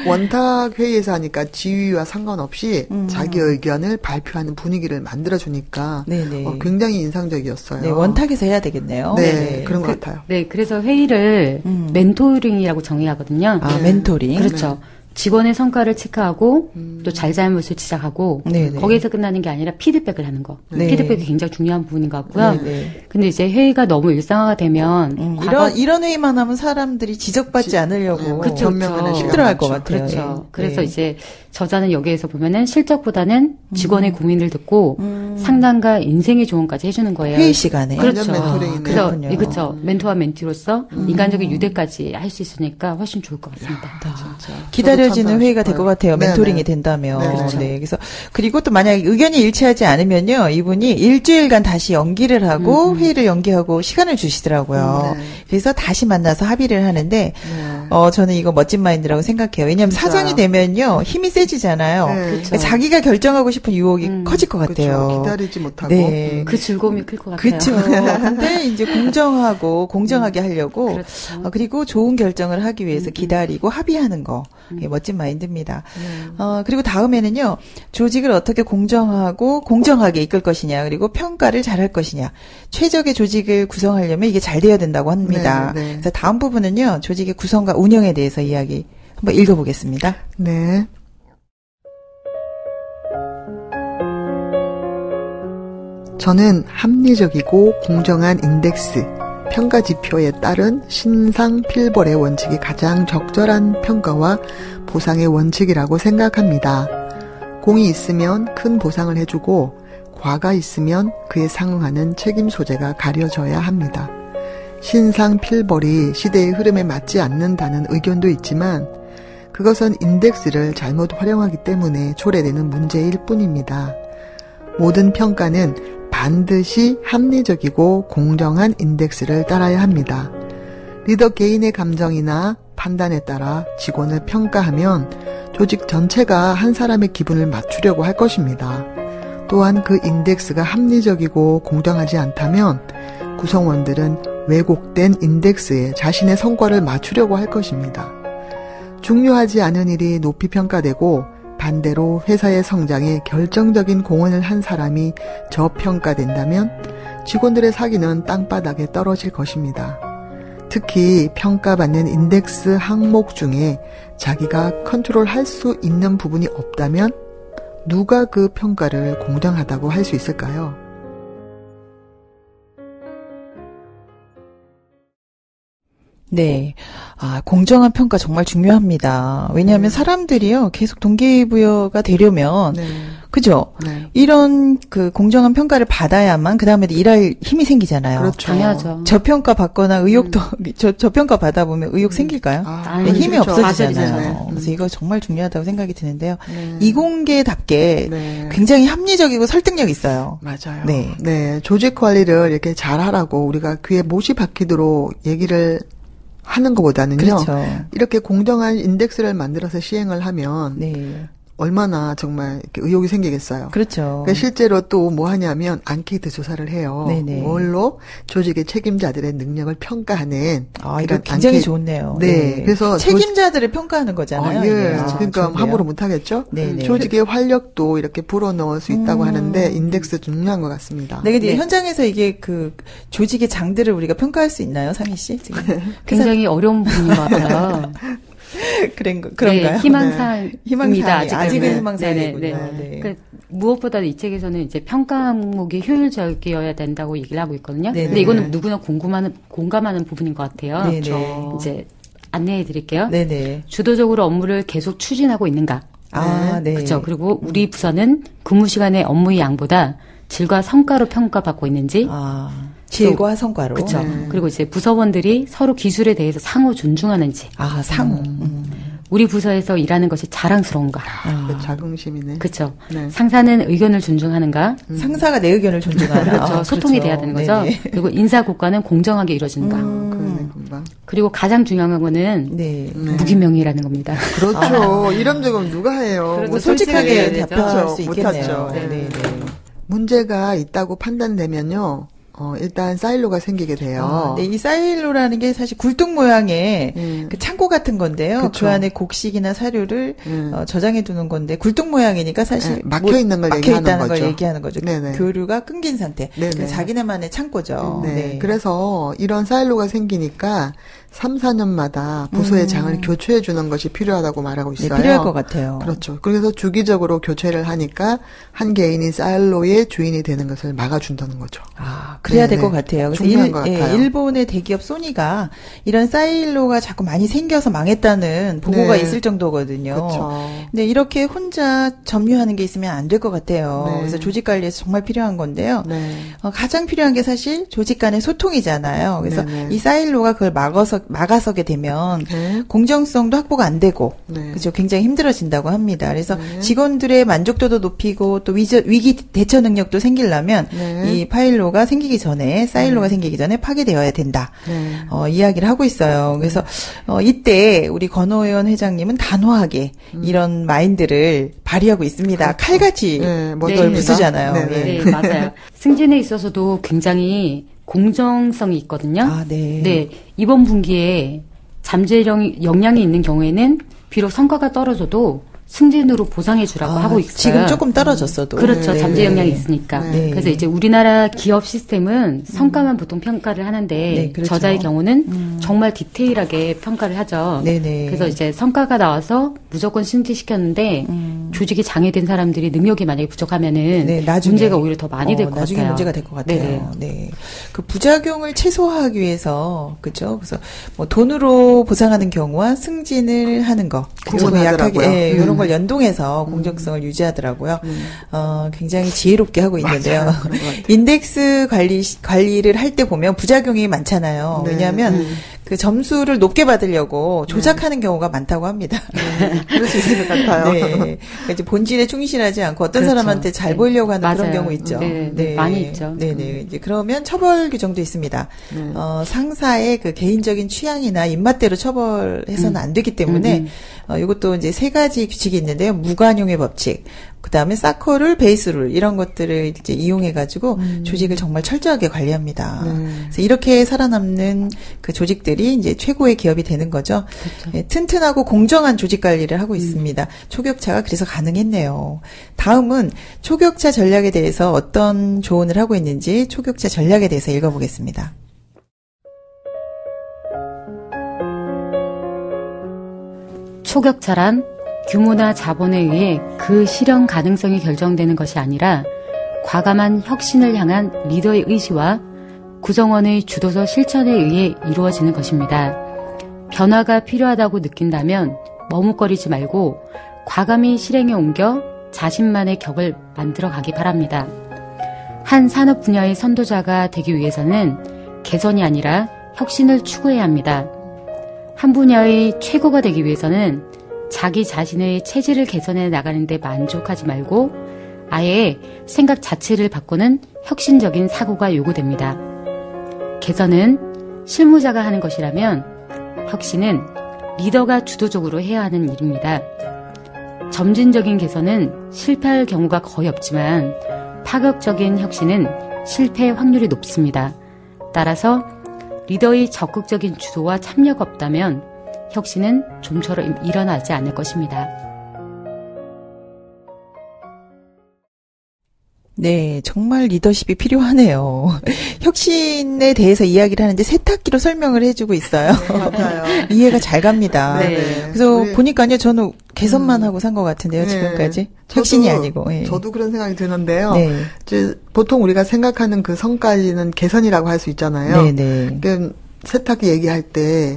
원탁 회의에서 하니까 지위와 상관없이 자기 의견을 발표하는 분위기를 만들어주니까 네네. 굉장히 인상적이었어요. 네, 원탁에서 해야 되겠네요. 네, 그런 것 같아요. 네, 그래서 회의를 멘토링이라고 정의하거든요. 아, 멘토링. 그렇죠. 직원의 성과를 체크하고 또 잘잘못을 지적하고 네네. 거기에서 끝나는 게 아니라 피드백을 하는 거. 네. 피드백이 굉장히 중요한 부분인 것 같고요. 네네. 근데 이제 회의가 너무 일상화가 되면 이런 회의만 하면 사람들이 지적받지 않으려고 그쵸, 변명하는 그쵸. 시간 힘들어할 것 많죠. 같아요. 그렇죠. 네. 그래서 이제 저자는 여기에서 보면은 실적보다는 직원의 고민을 듣고 상담과 인생의 조언까지 해주는 거예요. 회의 시간에. 그렇죠. 완전 멘토링이네요. 그래서 그렇군요. 예, 그렇죠. 멘토와 멘티로서 인간적인 유대까지 할 수 있으니까 훨씬 좋을 것 같습니다. 기다려지는 회의가 될 것 같아요. 네네. 멘토링이 된다면. 네, 그렇죠. 네. 그래서 그리고 또 만약에 의견이 일치하지 않으면요. 이분이 일주일간 다시 연기를 하고 회의를 연기하고 시간을 주시더라고요. 네. 그래서 다시 만나서 합의를 하는데 저는 이거 멋진 마인드라고 생각해요. 왜냐하면 진짜요. 사장이 되면요. 힘이 세지잖아요. 네. 그러니까 자기가 결정하고 싶은 유혹이 커질 것 같아요. 그렇죠. 기다리지 못하고. 네. 그 즐거움이 클 것 같아요. 그렇죠. 근데 이제 공정하게 하려고 그렇죠. 그리고 좋은 결정을 하기 위해서 기다리고 합의하는 거 멋진 마인드입니다. 그리고 다음에는요 조직을 어떻게 공정하고 공정하게 이끌 것이냐 그리고 평가를 잘할 것이냐 최적의 조직을 구성하려면 이게 잘 돼야 된다고 합니다. 네, 네. 그래서 다음 부분은요 조직의 구성과 운영에 대해서 이야기 한번 읽어보겠습니다. 네. 저는 합리적이고 공정한 인덱스, 평가 지표에 따른 신상 필벌의 원칙이 가장 적절한 평가와 보상의 원칙이라고 생각합니다. 공이 있으면 큰 보상을 해주고 과가 있으면 그에 상응하는 책임 소재가 가려져야 합니다. 신상 필벌이 시대의 흐름에 맞지 않는다는 의견도 있지만 그것은 인덱스를 잘못 활용하기 때문에 초래되는 문제일 뿐입니다. 모든 평가는 반드시 합리적이고 공정한 인덱스를 따라야 합니다. 리더 개인의 감정이나 판단에 따라 직원을 평가하면 조직 전체가 한 사람의 기분을 맞추려고 할 것입니다. 또한 그 인덱스가 합리적이고 공정하지 않다면 구성원들은 왜곡된 인덱스에 자신의 성과를 맞추려고 할 것입니다. 중요하지 않은 일이 높이 평가되고 반대로 회사의 성장에 결정적인 공헌을 한 사람이 저평가된다면 직원들의 사기는 땅바닥에 떨어질 것입니다. 특히 평가받는 인덱스 항목 중에 자기가 컨트롤할 수 있는 부분이 없다면 누가 그 평가를 공정하다고 할 수 있을까요? 네. 공정한 평가 정말 중요합니다. 왜냐하면 사람들이요, 계속 동기부여가 되려면, 네. 그죠? 네. 이런 그 공정한 평가를 받아야만 그 다음에 일할 힘이 생기잖아요. 그렇죠. 당연하죠. 저평가 받거나 의욕도, 저평가 받아보면 의욕 생길까요? 네, 힘이 그렇죠. 없어지잖아요. 맞아요. 그래서 이거 정말 중요하다고 생각이 드는데요. 네. 이공계답게 네. 굉장히 합리적이고 설득력 있어요. 맞아요. 네. 네. 조직 관리를 이렇게 잘하라고 우리가 귀에 못이 박히도록 얘기를 하는 것보다는요. 그렇죠. 이렇게 공정한 인덱스를 만들어서 시행을 하면 네. 얼마나 정말 이렇게 의욕이 생기겠어요. 그렇죠. 그러니까 실제로 또 뭐 하냐면 앙케이트 조사를 해요. 네네. 뭘로 조직의 책임자들의 능력을 평가하는 이거 굉장히 좋네요. 네. 그래서 책임자들을 평가하는 거잖아요. 예. 그러니까 좋네요. 함부로 못 하겠죠. 네네. 조직의 활력도 이렇게 불어넣을 수 있다고 하는데 인덱스 중요한 것 같습니다. 네, 근데 현장에서 이게 그 조직의 장들을 우리가 평가할 수 있나요, 상희 씨? 지금 굉장히 어려운 부분인 것 같아요. 그런가요? 네, 희망사항입니다. 아직은 희망사항이군요. 네. 그러니까 무엇보다도 이 책에서는 이제 평가 항목이 효율적이어야 된다고 얘기를 하고 있거든요. 네네. 근데 이거는 누구나 공감하는 부분인 것 같아요. 네네. 이제 안내해 드릴게요. 네네. 주도적으로 업무를 계속 추진하고 있는가? 네. 그렇죠. 그리고 우리 부서는 근무 시간의 업무의 양보다 질과 성과로 평가받고 있는지. 질과 성과로. 그렇죠. 그리고 이제 부서원들이 서로 기술에 대해서 상호 존중하는지. 상호. 우리 부서에서 일하는 것이 자랑스러운가. 그 자긍심이네. 그렇죠. 네. 상사는 의견을 존중하는가. 상사가 내 의견을 존중하나. 그렇죠. 소통이 돼야 되는 거죠. 네네. 그리고 인사고과는 공정하게 이루어지는가. 그러네, 금방. 그리고 가장 중요한 거는 무기명이라는 겁니다. 그렇죠. 이런 적은 누가 해요. 그렇죠. 솔직하게 답변할 수 있겠네요. 네. 문제가 있다고 판단되면요. 일단 사일로가 생기게 돼요. 네, 이 사일로라는 게 사실 굴뚝 모양의 그 창고 같은 건데요. 그쵸. 그 안에 곡식이나 사료를 저장해 두는 건데 굴뚝 모양이니까 사실 막혀 있는 걸 얘기하는 거죠. 네네. 교류가 끊긴 상태. 그러니까 자기네만의 창고죠. 네. 그래서 이런 사일로가 생기니까 3, 4년마다 부서의 장을 교체해 주는 것이 필요하다고 말하고 있어요. 네, 필요할 것 같아요. 그렇죠. 그래서 주기적으로 교체를 하니까 한 개인이 사일로의 주인이 되는 것을 막아준다는 거죠. 그래야 될 것 같아요. 그래서 중요한 것 같아요. 일본의 대기업 소니가 이런 사일로가 자꾸 많이 생겨서 망했다는 보고가 있을 정도거든요. 그렇죠. 근데 이렇게 혼자 점유하는 게 있으면 안 될 것 같아요. 네. 그래서 조직 관리에서 정말 필요한 건데요. 네. 가장 필요한 게 사실 조직 간의 소통이잖아요. 그래서 이 사일로가 그걸 막아서게 되면 공정성도 확보가 안 되고 그죠? 굉장히 힘들어진다고 합니다. 그래서 직원들의 만족도도 높이고 또 위기 대처 능력도 생기려면 이 파일로가 생기기 전에 사일로가 생기기 전에 파괴되어야 된다. 이야기를 하고 있어요. 그래서 이때 우리 건호연 회장님은 단호하게 이런 마인드를 발휘하고 있습니다. 칼같이 걸 부수잖아요. 네, 맞아요. 승진에 있어서도 굉장히 공정성이 있거든요. 네. 이번 분기에 잠재 역량이 있는 경우에는 비록 성과가 떨어져도 승진으로 보상해 주라고 하고 있어요. 지금 조금 떨어졌어도. 그렇죠. 네. 잠재 역량이 있으니까. 네. 그래서 이제 우리나라 기업 시스템은 성과만 보통 평가를 하는데 네, 그렇죠. 저자의 경우는 정말 디테일하게 평가를 하죠. 네네. 그래서 이제 성과가 나와서 무조건 승진시켰는데 조직이 장애된 사람들이 능력이 만약에 부족하면은 네, 나중에, 문제가 오히려 더 많이 될 것 같아요. 나중에 문제가 될 것 같아요. 네네. 네. 그 부작용을 최소화하기 위해서 그죠? 그래서 뭐 돈으로 보상하는 경우와 승진을 하는 거, 구분하더라고요. 이런 걸 연동해서 공정성을 유지하더라고요. 굉장히 지혜롭게 하고 있는데요. 인덱스 관리를 할 때 보면 부작용이 많잖아요. 네. 왜냐하면 그 점수를 높게 받으려고 조작하는 경우가 많다고 합니다. 그럴 수 있을 것 같아요. 네. 그러니까 이제 본질에 충실하지 않고 어떤 그렇죠. 사람한테 잘 보이려고 하는 맞아요. 그런 경우 있죠. 네. 많이 있죠. 네네. 이제 그러면 처벌 규정도 있습니다. 상사의 그 개인적인 취향이나 입맛대로 처벌해서는 안 되기 때문에 이것도 이제 세 가지 규칙이 있는데요. 무관용의 법칙. 그 다음에 사커룰, 베이스룰 이런 것들을 이제 이용해가지고 조직을 정말 철저하게 관리합니다. 그래서 이렇게 살아남는 그 조직들이 이제 최고의 기업이 되는 거죠. 그렇죠. 예, 튼튼하고 공정한 조직 관리를 하고 있습니다. 초격차가 그래서 가능했네요. 다음은 초격차 전략에 대해서 어떤 조언을 하고 있는지 초격차 전략에 대해서 읽어보겠습니다. 초격차란 규모나 자본에 의해 그 실현 가능성이 결정되는 것이 아니라 과감한 혁신을 향한 리더의 의지와 구성원의 주도서 실천에 의해 이루어지는 것입니다. 변화가 필요하다고 느낀다면 머뭇거리지 말고 과감히 실행에 옮겨 자신만의 격을 만들어 가기 바랍니다. 한 산업 분야의 선도자가 되기 위해서는 개선이 아니라 혁신을 추구해야 합니다. 한 분야의 최고가 되기 위해서는 자기 자신의 체질을 개선해 나가는 데 만족하지 말고 아예 생각 자체를 바꾸는 혁신적인 사고가 요구됩니다. 개선은 실무자가 하는 것이라면 혁신은 리더가 주도적으로 해야 하는 일입니다. 점진적인 개선은 실패할 경우가 거의 없지만 파격적인 혁신은 실패 확률이 높습니다. 따라서 리더의 적극적인 주도와 참여가 없다면 혁신은 좀처럼 일어나지 않을 것입니다. 네, 정말 리더십이 필요하네요. 혁신에 대해서 이야기를 하는데 세탁기로 설명을 해주고 있어요. 맞아요. 이해가 잘 갑니다. 네. 그래서 보니까요, 저는 개선만 하고 산 것 같은데요, 네. 지금까지. 혁신이 아니고. 예. 저도 그런 생각이 드는데요. 네. 이제 보통 우리가 생각하는 그 성까지는 개선이라고 할 수 있잖아요. 네네. 그러니까 세탁기 얘기할 때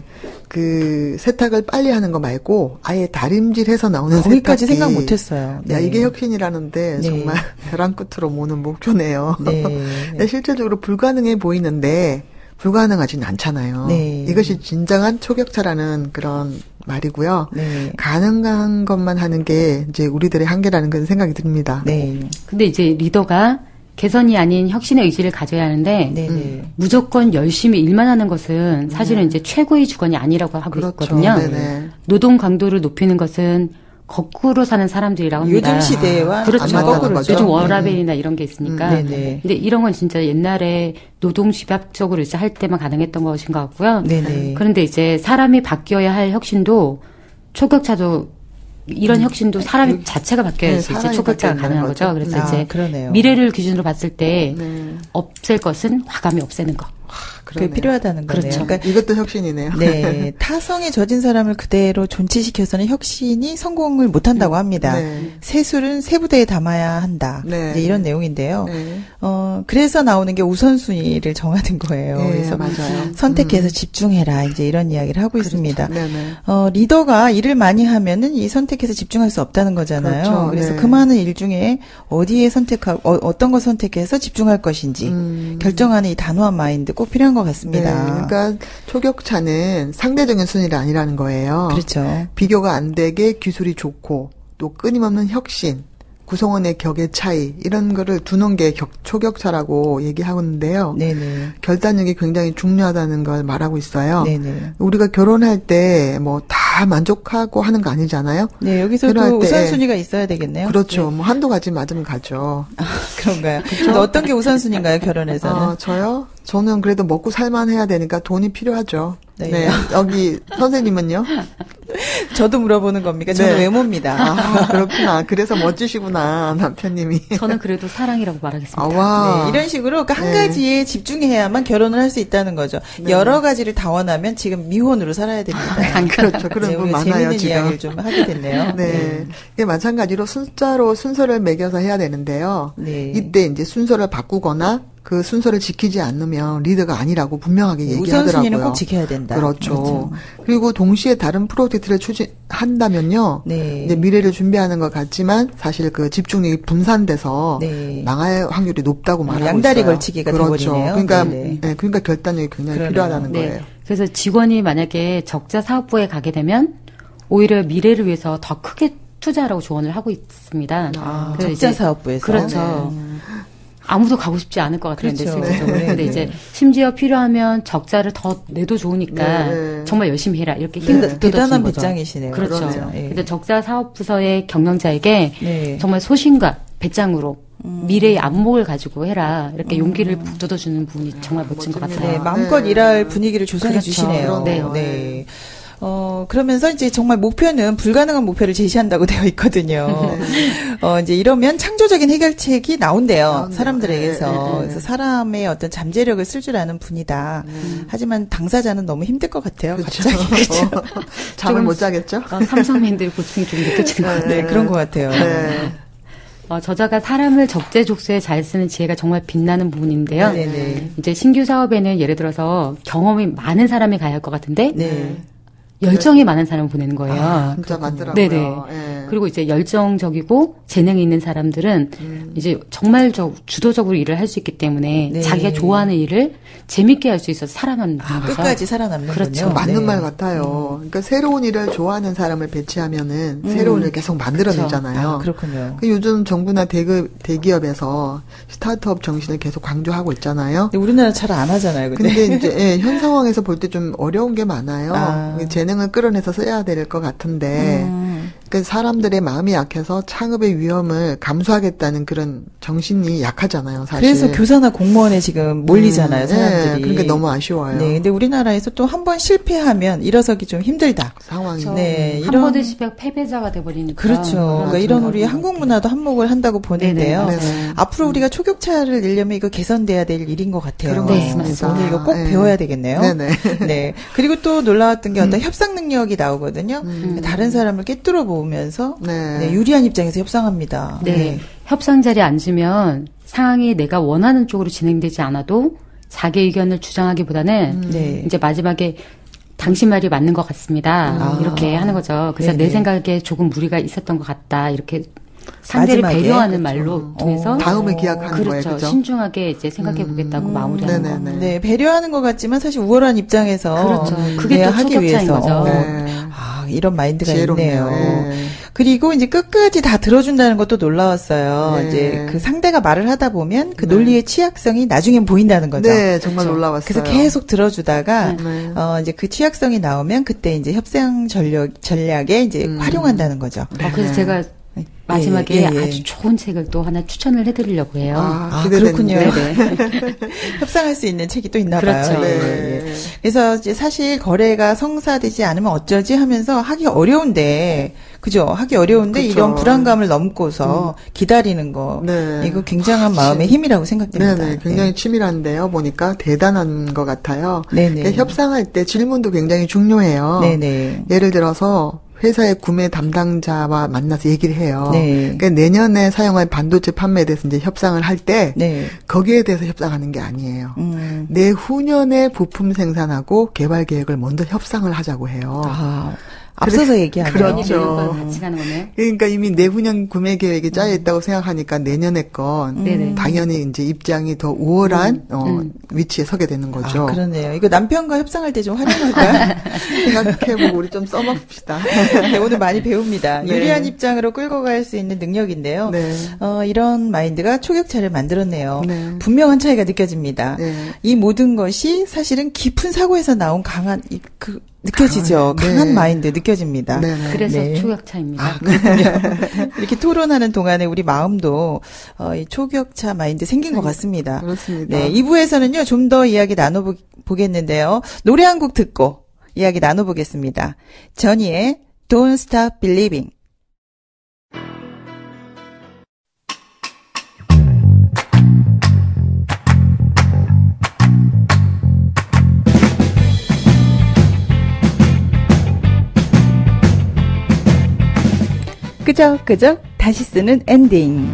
그 세탁을 빨리 하는 거 말고 아예 다림질해서 나오는 거기까지 세탁기. 생각 못했어요. 야, 네. 이게 혁신이라는데 네. 정말 벼랑 끝으로 모는 목표네요. 네. 근데 실질적으로 불가능해 보이는데 불가능하진 않잖아요. 네. 이것이 진정한 초격차라는 그런 말이고요. 네. 가능한 것만 하는 게 이제 우리들의 한계라는 그런 생각이 듭니다. 네. 근데 이제 리더가 개선이 아닌 혁신의 의지를 가져야 하는데 무조건 열심히 일만 하는 것은 사실은 이제 최고의 주관이 아니라고 하고 그렇죠. 있거든요. 네네. 노동 강도를 높이는 것은 거꾸로 사는 사람들이라고 합니다. 요즘 시대와 그렇죠. 안 맞다는 거죠. 요즘 워라벨이나 이런 게 있으니까. 네네. 근데 이런 건 진짜 옛날에 노동 집약적으로 이제 할 때만 가능했던 것인 것 같고요. 네네. 그런데 이제 사람이 바뀌어야 할 혁신도 초격차도 이런 혁신도 사람 자체가 바뀌어야지 이제 초격차가 가능한 거죠. 그래서 이제 그러네요. 미래를 기준으로 봤을 때 없앨 것은 과감히 없애는 거. 그게 필요하다는 거네요. 그렇죠. 그러니까 이것도 혁신이네요. 네, 타성에 젖은 사람을 그대로 존치시켜서는 혁신이 성공을 못한다고 합니다. 네. 세술은 세부대에 담아야 한다. 네. 이제 이런 내용인데요. 네. 그래서 나오는 게 우선순위를 정하는 거예요. 네, 그래서 맞아요. 선택해서 집중해라. 이제 이런 이야기를 하고 있습니다. 네네. 리더가 일을 많이 하면은 이 선택해서 집중할 수 없다는 거잖아요. 그렇죠. 그래서 네. 그 많은 일 중에 어디에 선택하고 어떤 거 선택해서 집중할 것인지 결정하는 이 단호한 마인드 꼭 필요한 것 같습니다. 네, 그러니까 초격차는 상대적인 순위가 아니라는 거예요. 그렇죠. 비교가 안 되게 기술이 좋고 또 끊임없는 혁신, 구성원의 격의 차이 이런 거를 두는 게 초격차라고 얘기하고 있는데요. 네네. 결단력이 굉장히 중요하다는 걸 말하고 있어요. 네네. 우리가 결혼할 때 뭐 다 만족하고 하는 거 아니잖아요. 네, 여기서도 결혼할 때, 우선순위가 있어야 되겠네요. 그렇죠. 네. 뭐 한두 가지 맞으면 가죠. 아, 그런가요? 근데 어떤 게 우선순위인가요, 결혼에서는? 저요? 저는 그래도 먹고 살만 해야 되니까 돈이 필요하죠. 네. 네. 여기 선생님은요? 저도 물어보는 겁니까? 저는 네. 외모입니다. 아, 그렇구나. 그래서 멋지시구나, 남편님이. 저는 그래도 사랑이라고 말하겠습니다. 아, 와. 네, 이런 식으로 그러니까 한 가지에 집중해야만 결혼을 할 수 있다는 거죠. 네. 여러 가지를 다 원하면 지금 미혼으로 살아야 됩니다. 그렇죠. 그런 분 많아요, 재밌는 지금. 이야기를 좀 하게 됐네요. 네. 이게 마찬가지로 숫자로 순서를 매겨서 해야 되는데요. 네. 이때 이제 순서를 바꾸거나 그 순서를 지키지 않으면 리더가 아니라고 분명하게 얘기하더라고요. 우선순위는 꼭 지켜야 된다. 그렇죠. 그리고 동시에 다른 프로젝트를 추진한다면요. 네. 이제 미래를 준비하는 것 같지만 사실 그 집중력이 분산돼서 네. 망할 확률이 높다고 말하고 양다리 있어요. 걸치기가 그렇죠. 돼버리네요. 그러니까 네네. 네, 그러니까 결단력이 굉장히 그러네요. 필요하다는 네. 거예요. 그래서 직원이 만약에 적자 사업부에 가게 되면 오히려 미래를 위해서 더 크게 투자하라고 조언을 하고 있습니다. 그래서 적자 이제 사업부에서. 그렇죠. 아무도 가고 싶지 않을 것 같은데 그렇죠. 실제적으로. 네. 근데 이제 심지어 필요하면 적자를 더 내도 좋으니까 네. 정말 열심히 해라 이렇게 네. 힘을 대단한 거죠. 배짱이시네요. 그렇죠. 그러네요. 예. 그래서 적자 사업 부서의 경영자에게 네. 정말 소신과 배짱으로 미래의 안목을 가지고 해라 이렇게 용기를 북돋아주는 분이 정말 멋진 것 같아요. 네, 마음껏 네. 일할 분위기를 조성해 그렇죠. 주시네요. 그러네요. 네. 그러면서 이제 정말 목표는 불가능한 목표를 제시한다고 되어 있거든요. 이제 이러면 창조적인 해결책이 나온대요. 사람들에게서. 그래서 사람의 어떤 잠재력을 쓸 줄 아는 분이다. 하지만 당사자는 너무 힘들 것 같아요. 갑자기. 그렇죠. 잠을 못 자겠죠? 삼성맨들 고충이 좀 느껴지는 것 같아요. 네, 그런 것 같아요. 네. 저자가 사람을 적재적소에 잘 쓰는 지혜가 정말 빛나는 부분인데요. 네네. 이제 신규 사업에는 예를 들어서 경험이 많은 사람이 가야 할 것 같은데 네. 열정이 많은 사람을 보내는 거예요. 아, 진짜 맞더라고요. 네네. 예. 그리고 이제 열정적이고 재능이 있는 사람들은 이제 정말 주도적으로 일을 할 수 있기 때문에 네. 자기가 좋아하는 일을 재밌게 할 수 있어서 살아남는 거죠. 끝까지 살아남는군요. 그렇죠. 맞는 네. 말 같아요. 그러니까 새로운 일을 좋아하는 사람을 배치하면은 새로운 일을 계속 만들어내잖아요. 아, 그렇군요. 요즘 정부나 대기업에서 스타트업 정신을 계속 강조하고 있잖아요. 근데 우리나라 잘 안 하잖아요. 근데 이제 현 상황에서 볼 때 좀 어려운 게 많아요. 재능을 끌어내서 써야 될 것 같은데 그러니까 사람들의 마음이 약해서 창업의 위험을 감수하겠다는 그런 정신이 약하잖아요. 사실. 그래서 교사나 공무원에 지금 몰리잖아요. 사람들이. 네, 그러니까 너무 아쉬워요. 네, 근데 우리나라에서 또 한 번 실패하면 일어서기 좀 힘들다. 상황이. 네, 한 번의 실패가 패배자가 돼버리니까. 그렇죠. 그러니까 이런 우리 한국 문화도 한몫을 한다고 보는데요. 네네. 앞으로 우리가 초격차를 내려면 이거 개선돼야 될 일인 것 같아요. 네, 그래서 오늘 이거 꼭 네. 배워야 되겠네요. 네네. 네. 그리고 또 놀라웠던 게 어떤 협상 능력이 나오거든요. 다른 사람을 꿰뚫어 보면서 네. 유리한 입장에서 협상합니다. 네. 협상 자리에 앉으면 상황이 내가 원하는 쪽으로 진행되지 않아도 자기 의견을 주장하기보다는 네. 이제 마지막에 당신 말이 맞는 것 같습니다. 이렇게 하는 거죠. 그래서 네네. 내 생각에 조금 무리가 있었던 것 같다. 이렇게 상대를 마지막에? 배려하는 말로 통해서 다음을 기약하는 거예요. 그렇죠. 그죠? 신중하게 이제 생각해 보겠다고 마무리하는 거. 네네네. 네, 배려하는 것 같지만 사실 우월한 입장에서 그렇죠. 그게 또 하기 초격차인 위해서 거죠. 네. 이런 마인드가 지혜롭네요. 있네요. 네. 그리고 이제 끝까지 다 들어준다는 것도 놀라웠어요. 네. 이제 그 상대가 말을 하다 보면 그 논리의 취약성이 나중엔 보인다는 거죠. 네, 정말 그렇죠. 놀라웠어요. 그래서 계속 들어주다가 네. 이제 그 취약성이 나오면 그때 이제 협상 전략에 이제 활용한다는 거죠. 그래서 제가 마지막에 예, 예. 아주 좋은 책을 또 하나 추천을 해드리려고 해요. 그렇군요. 네네. 협상할 수 있는 책이 또 있나 그렇죠. 봐요. 예, 예. 그래서 이제 사실 거래가 성사되지 않으면 어쩌지 하면서 하기 어려운데, 그죠? 하기 어려운데 그쵸. 이런 불안감을 넘고서 기다리는 거, 네. 이거 굉장한 마음의 힘이라고 생각됩니다. 네네, 굉장히 치밀한데요. 보니까 대단한 것 같아요. 네네. 그러니까 협상할 때 질문도 굉장히 중요해요. 네네. 예를 들어서 회사의 구매 담당자와 만나서 얘기를 해요. 네. 그러니까 내년에 사용할 반도체 판매에 대해서 이제 협상을 할 때 네. 거기에 대해서 협상하는 게 아니에요. 내후년에 부품 생산하고 개발 계획을 먼저 협상을 하자고 해요. 앞서서 얘기하네요. 그렇죠. 같이 가는 거네요. 그러니까 이미 내후년 구매 계획이 짜여 있다고 생각하니까 내년에 건 네네. 당연히 이제 입장이 더 우월한 위치에 서게 되는 거죠. 그러네요. 이거 남편과 협상할 때 좀 활용할까요? 생각해보고 우리 좀 써봅시다. 네, 오늘 많이 배웁니다. 네. 유리한 입장으로 끌고 갈 수 있는 능력인데요. 네. 이런 마인드가 초격차를 만들었네요. 네. 분명한 차이가 느껴집니다. 네. 이 모든 것이 사실은 깊은 사고에서 나온 강한 느껴지죠. 네. 강한 마인드 느껴집니다. 네. 그래서 네. 초격차입니다. 이렇게 토론하는 동안에 우리 마음도 이 초격차 마인드 생긴 것 같습니다. 그렇습니다. 네, 2부에서는요, 좀 더 이야기 나눠보겠는데요. 노래 한 곡 듣고 이야기 나눠보겠습니다. 전희의 Don't Stop Believing. 끄적끄적 다시 쓰는 엔딩.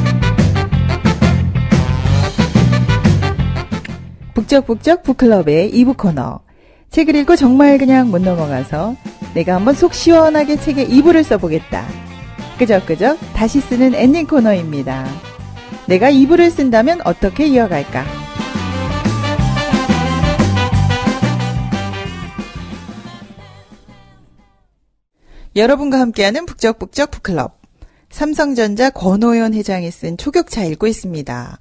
북적북적 북클럽의 2부 코너. 책을 읽고 정말 그냥 못 넘어가서 내가 한번 속 시원하게 책의 2부를 써보겠다. 끄적끄적 다시 쓰는 엔딩 코너입니다. 내가 2부를 쓴다면 어떻게 이어갈까? 여러분과 함께하는 북적북적 북클럽. 삼성전자 권오현 회장이 쓴 초격차 읽고 있습니다.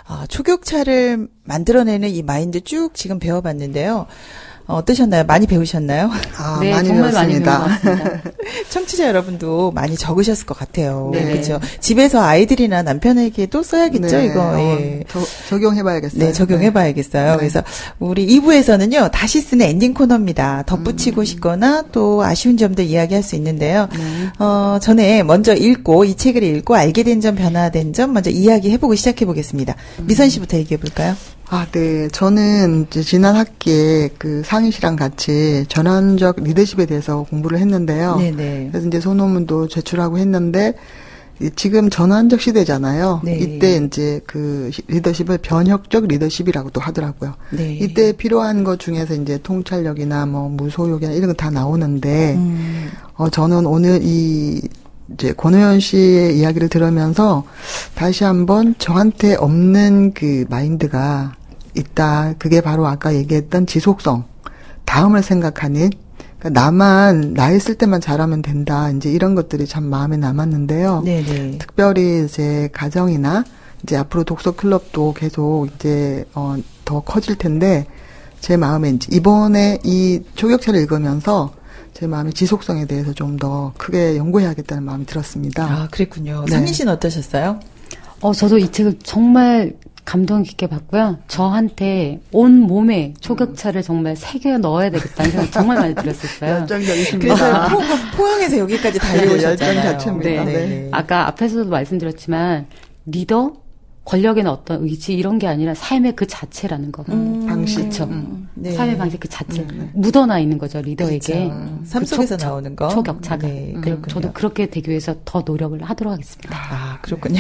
초격차를 만들어내는 이 마인드 쭉 지금 배워봤는데요. 어떠셨나요? 많이 배우셨나요? 네, 많이 정말 배웠습니다. 많이 배웠습니다. 청취자 여러분도 많이 적으셨을 것 같아요. 네. 그렇죠. 집에서 아이들이나 남편에게도 써야겠죠, 네. 이거. 예. 적용해봐야겠어요. 네, 적용해봐야겠어요. 네. 그래서 우리 2부에서는요, 다시 쓰는 엔딩 코너입니다. 덧붙이고 싶거나 또 아쉬운 점들 이야기할 수 있는데요. 전에 먼저 읽고, 이 책을 읽고 알게 된 점, 변화된 점 먼저 이야기해보고 시작해보겠습니다. 미선 씨부터 얘기해볼까요? 네. 저는 이제 지난 학기에 그 상희 씨랑 같이 전환적 리더십에 대해서 공부를 했는데요. 네네. 그래서 이제 소논문도 제출하고 했는데, 지금 전환적 시대잖아요. 네. 이때 이제 그 리더십을 변혁적 리더십이라고도 하더라고요. 네. 이때 필요한 것 중에서 이제 통찰력이나 뭐 무소욕이나 이런 거 다 나오는데, 저는 오늘 이제 권오현 씨의 이야기를 들으면서 다시 한번 저한테 없는 그 마인드가 있다. 그게 바로 아까 얘기했던 지속성, 다음을 생각하는, 그러니까 나만 나 있을 때만 잘하면 된다. 이제 이런 것들이 참 마음에 남았는데요. 네네. 특별히 이제 가정이나 이제 앞으로 독서 클럽도 계속 이제 더 커질 텐데 제 마음에 이제 이번에 이 초격차를 읽으면서 제 마음의 지속성에 대해서 좀 더 크게 연구해야겠다는 마음이 들었습니다. 그랬군요. 네. 상희 씨는 어떠셨어요? 저도 이 책을 정말 감동 깊게 봤고요. 저한테 온 몸에 초격차를 정말 새겨 넣어야 되겠다는 생각이 정말 많이 들었었어요. 열정적이십니다. 그래서 포항에서 여기까지 달려오셨잖아요. 열정 자체입니다. 네. 아까 앞에서도 말씀드렸지만 리더, 권력에는 어떤 의지 이런 게 아니라 삶의 그 자체라는 거. 방식. 그렇죠. 네. 삶의 방식 그 자체. 묻어나 있는 거죠, 리더에게. 그렇죠. 삶 속에서 나오는 거. 초격차가. 네, 그렇군요. 저도 그렇게 되기 위해서 더 노력을 하도록 하겠습니다. 그렇군요.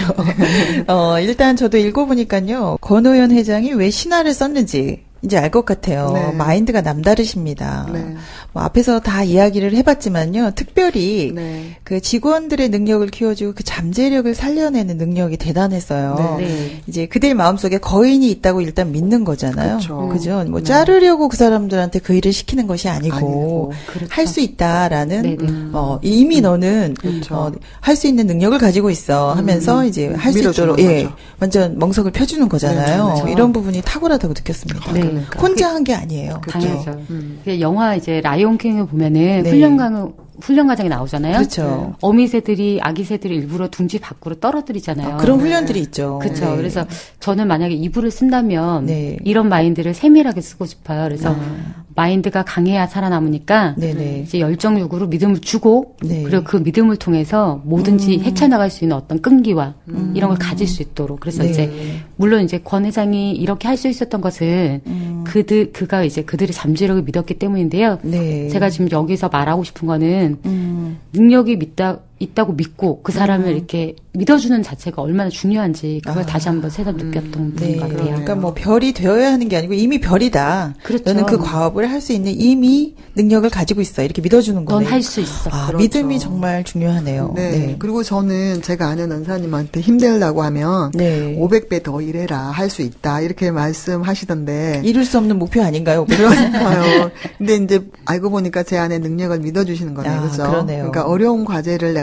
일단 저도 읽어보니까요. 권오현 회장이 왜 신화를 썼는지 이제 알 것 같아요. 네. 마인드가 남다르십니다. 네. 앞에서 다 이야기를 해봤지만요. 특별히 네. 그 직원들의 능력을 키워주고 그 잠재력을 살려내는 능력이 대단했어요. 네. 이제 그들 마음속에 거인이 있다고 일단 믿는 거잖아요. 그렇죠. 그죠? 뭐 자르려고 그 사람들한테 그 일을 시키는 것이 아니고 그렇죠. 할 수 있다라는 네네. 이미 너는 그렇죠. 할 수 있는 능력을 가지고 있어 하면서 이제 할 수 있도록 거죠. 완전 멍석을 펴주는 거잖아요. 네, 그렇죠. 이런 부분이 탁월하다고 느꼈습니다. 네. 혼자 한 게 아니에요. 당연하죠. 영화 이제 라이온킹을 보면은 네. 훈련 과정이 나오잖아요. 그렇죠. 어미새들이 아기새들을 일부러 둥지 밖으로 떨어뜨리잖아요. 그런 훈련들이 있죠. 그렇죠. 네. 그래서 저는 만약에 이불을 쓴다면 네. 이런 마인드를 세밀하게 쓰고 싶어요. 그래서 마인드가 강해야 살아남으니까 네네. 이제 열정육으로 믿음을 주고 네. 그리고 그 믿음을 통해서 뭐든지 헤쳐나갈 수 있는 어떤 끈기와 이런 걸 가질 수 있도록 그래서 네. 이제 물론 이제 권 회장이 이렇게 할 수 있었던 것은 그가 이제 그들의 잠재력을 믿었기 때문인데요. 네. 제가 지금 여기서 말하고 싶은 거는 능력이 있다고 믿고 그 사람을 이렇게 믿어주는 자체가 얼마나 중요한지 그걸 다시 한번 새삼 느꼈던 네. 분인 것 같아요. 그러니까 뭐 별이 되어야 하는 게 아니고 이미 별이다. 그렇죠. 너는 그 과업을 할 수 있는 이미 능력을 가지고 있어. 이렇게 믿어주는 거네. 넌 할 수 있어. 그렇죠. 믿음이 정말 중요하네요. 네. 그리고 저는 제가 아는 은사님한테 힘내려고 하면 네. 500배 더 일해라 할 수 있다 이렇게 말씀하시던데 이룰 수 없는 목표 아닌가요? 그러니까요. 근데 이제 알고 보니까 제 안에 능력을 믿어주시는 거네요. 그렇죠? 그러네요. 그러니까 어려운 과제를 내가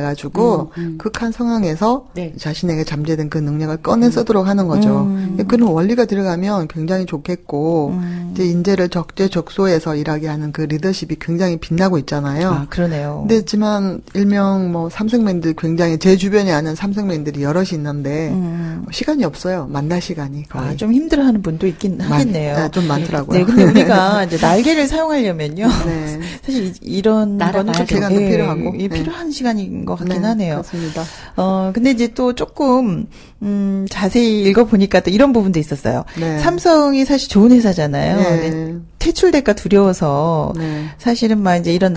돼가지고 극한 상황에서 네. 자신에게 잠재된 그 능력을 꺼내 쓰도록 하는 거죠. 그런 원리가 들어가면 굉장히 좋겠고 이제 인재를 적재적소에서 일하게 하는 그 리더십이 굉장히 빛나고 있잖아요. 아, 그러네요. 근데 있지만 일명 뭐 삼성맨들 굉장히 제 주변에 아는 삼성맨들이 여럿이 있는데 시간이 없어요. 만날 시간이 거의. 아, 좀 힘들어하는 분도 있긴 하겠네요. 네, 좀 많더라고요. 네, 근데 우리가 이제 날개를 사용하려면요. 네. 사실 이런 거는 좀 시간도 필요하고 필요한 시간인 것 같긴 하네요. 그렇습니다. 근데 이제 또 조금 자세히 읽어보니까 또 이런 부분도 있었어요. 네. 삼성이 사실 좋은 회사잖아요. 네. 퇴출될까 두려워서 사실은 막 이제 이런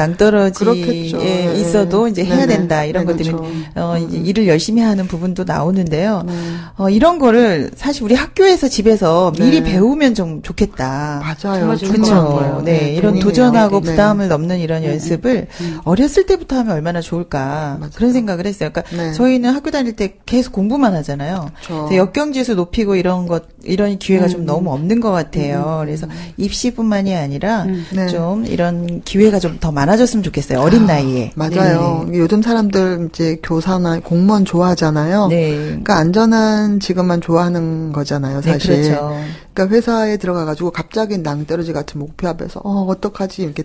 낭떠러지에 있어도 이제 해야 된다 이런 것들은 이제 일을 열심히 하는 부분도 나오는데요. 이런 거를 사실 우리 학교에서 집에서 미리 배우면 좀 좋겠다. 맞아요. 그렇죠. 네, 이런 도전하고 부담을 넘는 이런 연습을 어렸을 때부터 하면 얼마나 좋을까 그런 생각을 했어요. 그러니까 저희는 학교 다닐 때 계속 공부만 하잖아요. 그래서 역경지수 높이고 이런 기회가 좀 너무 없는 것 같아요. 그래서 입시뿐만이 아니라 좀 이런 기회가 좀 더 많아졌으면 좋겠어요. 어린 나이에. 맞아요. 네네. 요즘 사람들 이제 교사나 공무원 좋아하잖아요. 네. 그러니까 안전한 직업만 좋아하는 거잖아요, 사실. 네, 그렇죠. 그러니까 회사에 들어가가지고 갑자기 낭떠러지 같은 목표 앞에서 어떡하지 이렇게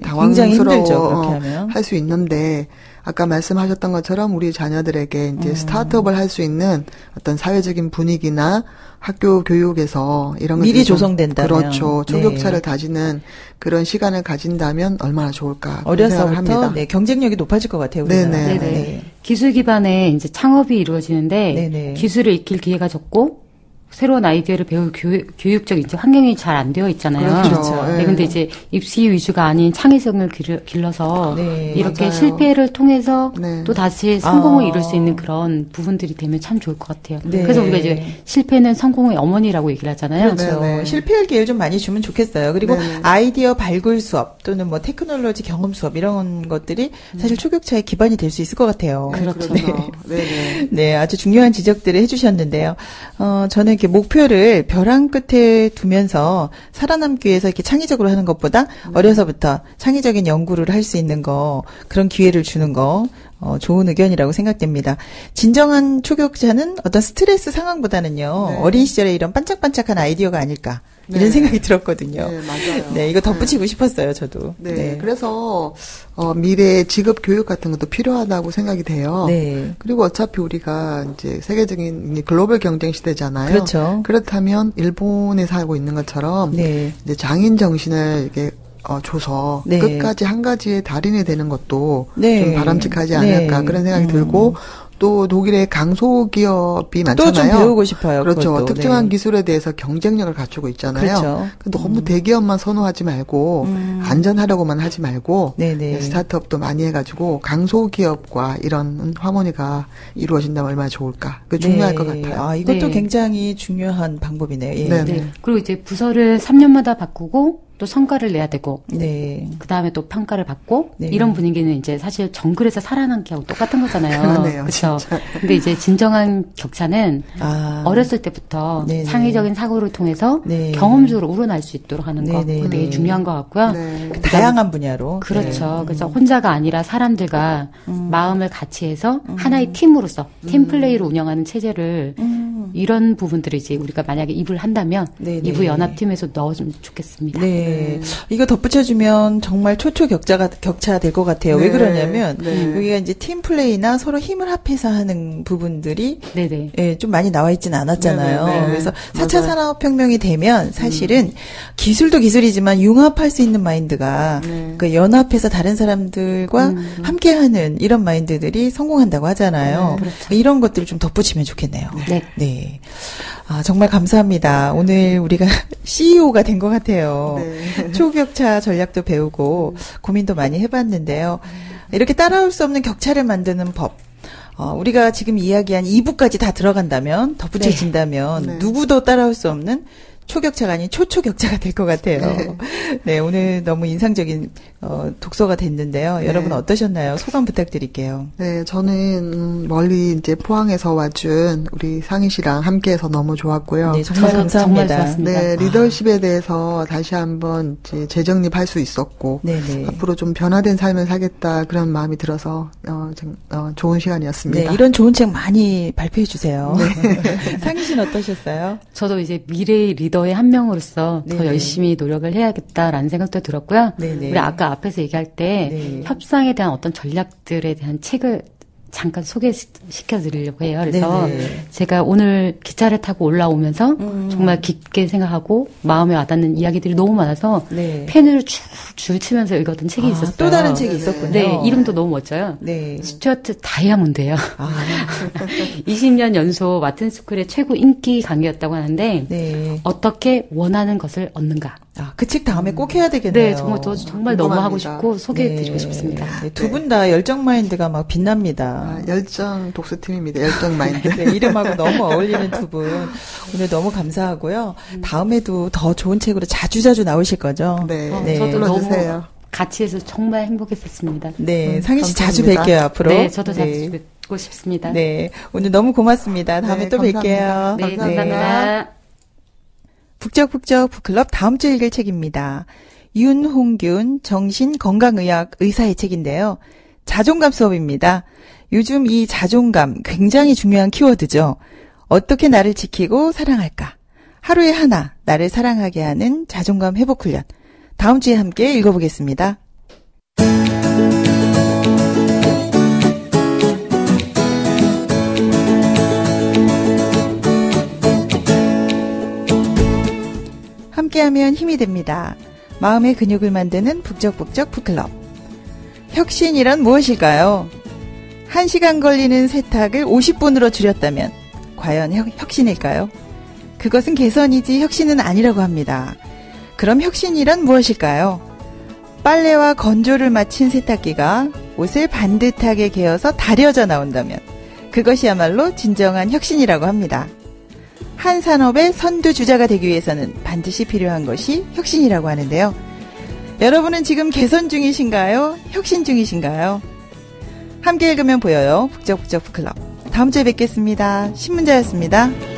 당황스러워 할 수 있는데 아까 말씀하셨던 것처럼 우리 자녀들에게 이제 스타트업을 할 수 있는 어떤 사회적인 분위기나 학교 교육에서 이런 미리 조성된다면 그렇죠. 초격차를 다지는 그런 시간을 가진다면 얼마나 좋을까. 어려서부터 경쟁력이 높아질 것 같아요. 네네. 기술 기반의 이제 창업이 이루어지는데 기술을 익힐 기회가 적고 새로운 아이디어를 배울 교육적 이제 환경이 잘 안 되어 있잖아요. 그렇죠. 네, 근데 이제 입시 위주가 아닌 창의성을 길러서 이렇게 맞아요. 실패를 통해서 또 다시 성공을 이룰 수 있는 그런 부분들이 되면 참 좋을 것 같아요. 그래서 우리가 이제 실패는 성공의 어머니라고 얘기를 하잖아요. 그렇죠. 실패할 기회를 좀 많이 주면 좋겠어요. 그리고 아이디어 발굴 수업 또는 뭐 테크놀로지 경험 수업 이런 것들이 사실 초격차의 기반이 될 수 있을 것 같아요. 그렇죠. 네, 아주 중요한 지적들을 해주셨는데요. 저는 이렇게 목표를 벼랑 끝에 두면서 살아남기 위해서 이렇게 창의적으로 하는 것보다 어려서부터 창의적인 연구를 할 수 있는 거, 그런 기회를 주는 거, 좋은 의견이라고 생각됩니다. 진정한 초격자는 어떤 스트레스 상황보다는요, 어린 시절에 이런 반짝반짝한 아이디어가 아닐까. 이런 생각이 들었거든요. 네, 맞아요. 네, 이거 덧붙이고 싶었어요, 저도. 네. 그래서, 미래 직업 교육 같은 것도 필요하다고 생각이 돼요. 네. 그리고 어차피 우리가 이제 세계적인 글로벌 경쟁 시대잖아요. 그렇죠. 그렇다면 일본에 살고 있는 것처럼 이제 장인 정신을 이렇게 줘서 끝까지 한 가지의 달인이 되는 것도 좀 바람직하지 않을까 그런 생각이 들고 또 독일의 강소기업이 많잖아요. 또 좀 배우고 싶어요. 그렇죠. 그것도. 특정한 기술에 대해서 경쟁력을 갖추고 있잖아요. 그렇죠. 너무 대기업만 선호하지 말고 안전하려고만 하지 말고 스타트업도 많이 해가지고 강소기업과 이런 화모니가 이루어진다면 얼마나 좋을까. 그게 중요할 것 같아요. 아, 이것도 굉장히 중요한 방법이네요. 네. 그리고 이제 부서를 3년마다 바꾸고 또 성과를 내야 되고, 그 다음에 또 평가를 받고, 이런 분위기는 이제 사실 정글에서 살아남기 하고 똑같은 거잖아요. 그러네요. 그렇죠. 근데 이제 진정한 격차는 어렸을 때부터 창의적인 사고를 통해서 경험적으로 우러날 수 있도록 하는 거, 그게 되게 중요한 것 같고요. 다양한 분야로. 그렇죠. 그래서 혼자가 아니라 사람들과 마음을 같이 해서 하나의 팀으로서 팀 플레이로 운영하는 체제를 이런 부분들을 이제 우리가 만약에 입을 한다면 이부 연합팀에서 넣어주면 좋겠습니다. 이거 덧붙여주면 정말 격차 될 것 같아요. 왜 그러냐면 여기가 이제 팀 플레이나 서로 힘을 합해서 하는 부분들이 좀 많이 나와 있지는 않았잖아요. 그래서 4차 산업혁명이 되면 사실은 기술도 기술이지만 융합할 수 있는 마인드가 그 연합해서 다른 사람들과 함께하는 이런 마인드들이 성공한다고 하잖아요. 그렇죠. 이런 것들을 좀 덧붙이면 좋겠네요. 네. 아, 정말 감사합니다. 오늘 우리가 CEO가 된 것 같아요. 초격차 전략도 배우고 고민도 많이 해봤는데요. 이렇게 따라올 수 없는 격차를 만드는 법. 우리가 지금 이야기한 2부까지 다 들어간다면, 덧붙여진다면 누구도 따라올 수 없는 초격차가 아닌 초초격차가 될 것 같아요. 네, 오늘 너무 인상적인 독서가 됐는데요. 네. 여러분 어떠셨나요? 소감 부탁드릴게요. 네, 저는 멀리 이제 포항에서 와준 우리 상희 씨랑 함께해서 너무 좋았고요. 네, 정말 감사합니다. 정말 좋았습니다. 네, 리더십에 대해서 다시 한번 이제 재정립할 수 있었고, 네네. 앞으로 좀 변화된 삶을 살겠다 그런 마음이 들어서 좋은 시간이었습니다. 네, 이런 좋은 책 많이 발표해 주세요. 네. 상희 씨는 어떠셨어요? 저도 이제 미래의 리더의 한 명으로서 네네. 더 열심히 노력을 해야겠다라는 생각도 들었고요. 네네. 우리 아까 앞에서 얘기할 때 네. 협상에 대한 어떤 전략들에 대한 책을 잠깐 소개시켜 드리려고 해요. 그래서 네네. 제가 오늘 기차를 타고 올라오면서 정말 깊게 생각하고 마음에 와닿는 이야기들이 너무 많아서 네. 펜을 줄 치면서 읽었던 책이 있었어요. 또 다른 책이 있었군요. 네, 이름도 너무 멋져요. 네. 스튜어트 다이아몬드예요. 20년 연속 와튼스쿨의 최고 인기 강의였다고 하는데 네. 어떻게 원하는 것을 얻는가. 그 책 다음에 꼭 해야 되겠네요. 네, 정말 너무 하고 싶고 소개해드리고 싶습니다. 네, 두 분 다 열정 마인드가 막 빛납니다. 열정 독서팀입니다. 열정 마인드. 네, 이름하고 너무 어울리는 두 분. 오늘 너무 감사하고요. 다음에도 더 좋은 책으로 자주자주 나오실 거죠? 네, 네. 저도 불러주세요. 같이 해서 정말 행복했었습니다. 네, 상희 씨 자주 감사합니다. 뵐게요, 앞으로. 네, 저도 자주 뵙고 싶습니다. 네, 오늘 너무 고맙습니다. 다음에 네, 또 감사합니다. 뵐게요. 네, 감사합니다. 북적북적 북클럽 다음 주 읽을 책입니다. 윤홍균 정신건강의학 의사의 책인데요. 자존감 수업입니다. 요즘 이 자존감 굉장히 중요한 키워드죠. 어떻게 나를 지키고 사랑할까? 하루에 하나 나를 사랑하게 하는 자존감 회복 훈련. 다음 주에 함께 읽어보겠습니다. 함께하면 힘이 됩니다. 마음의 근육을 만드는 북적북적 북클럽. 혁신이란 무엇일까요? 1시간 걸리는 세탁을 50분으로 줄였다면 과연 혁신일까요? 그것은 개선이지 혁신은 아니라고 합니다. 그럼 혁신이란 무엇일까요? 빨래와 건조를 마친 세탁기가 옷을 반듯하게 개어서 다려져 나온다면 그것이야말로 진정한 혁신이라고 합니다. 한 산업의 선두주자가 되기 위해서는 반드시 필요한 것이 혁신이라고 하는데요. 여러분은 지금 개선 중이신가요? 혁신 중이신가요? 함께 읽으면 보여요. 북적북적 북클럽. 다음 주에 뵙겠습니다. 신문자였습니다.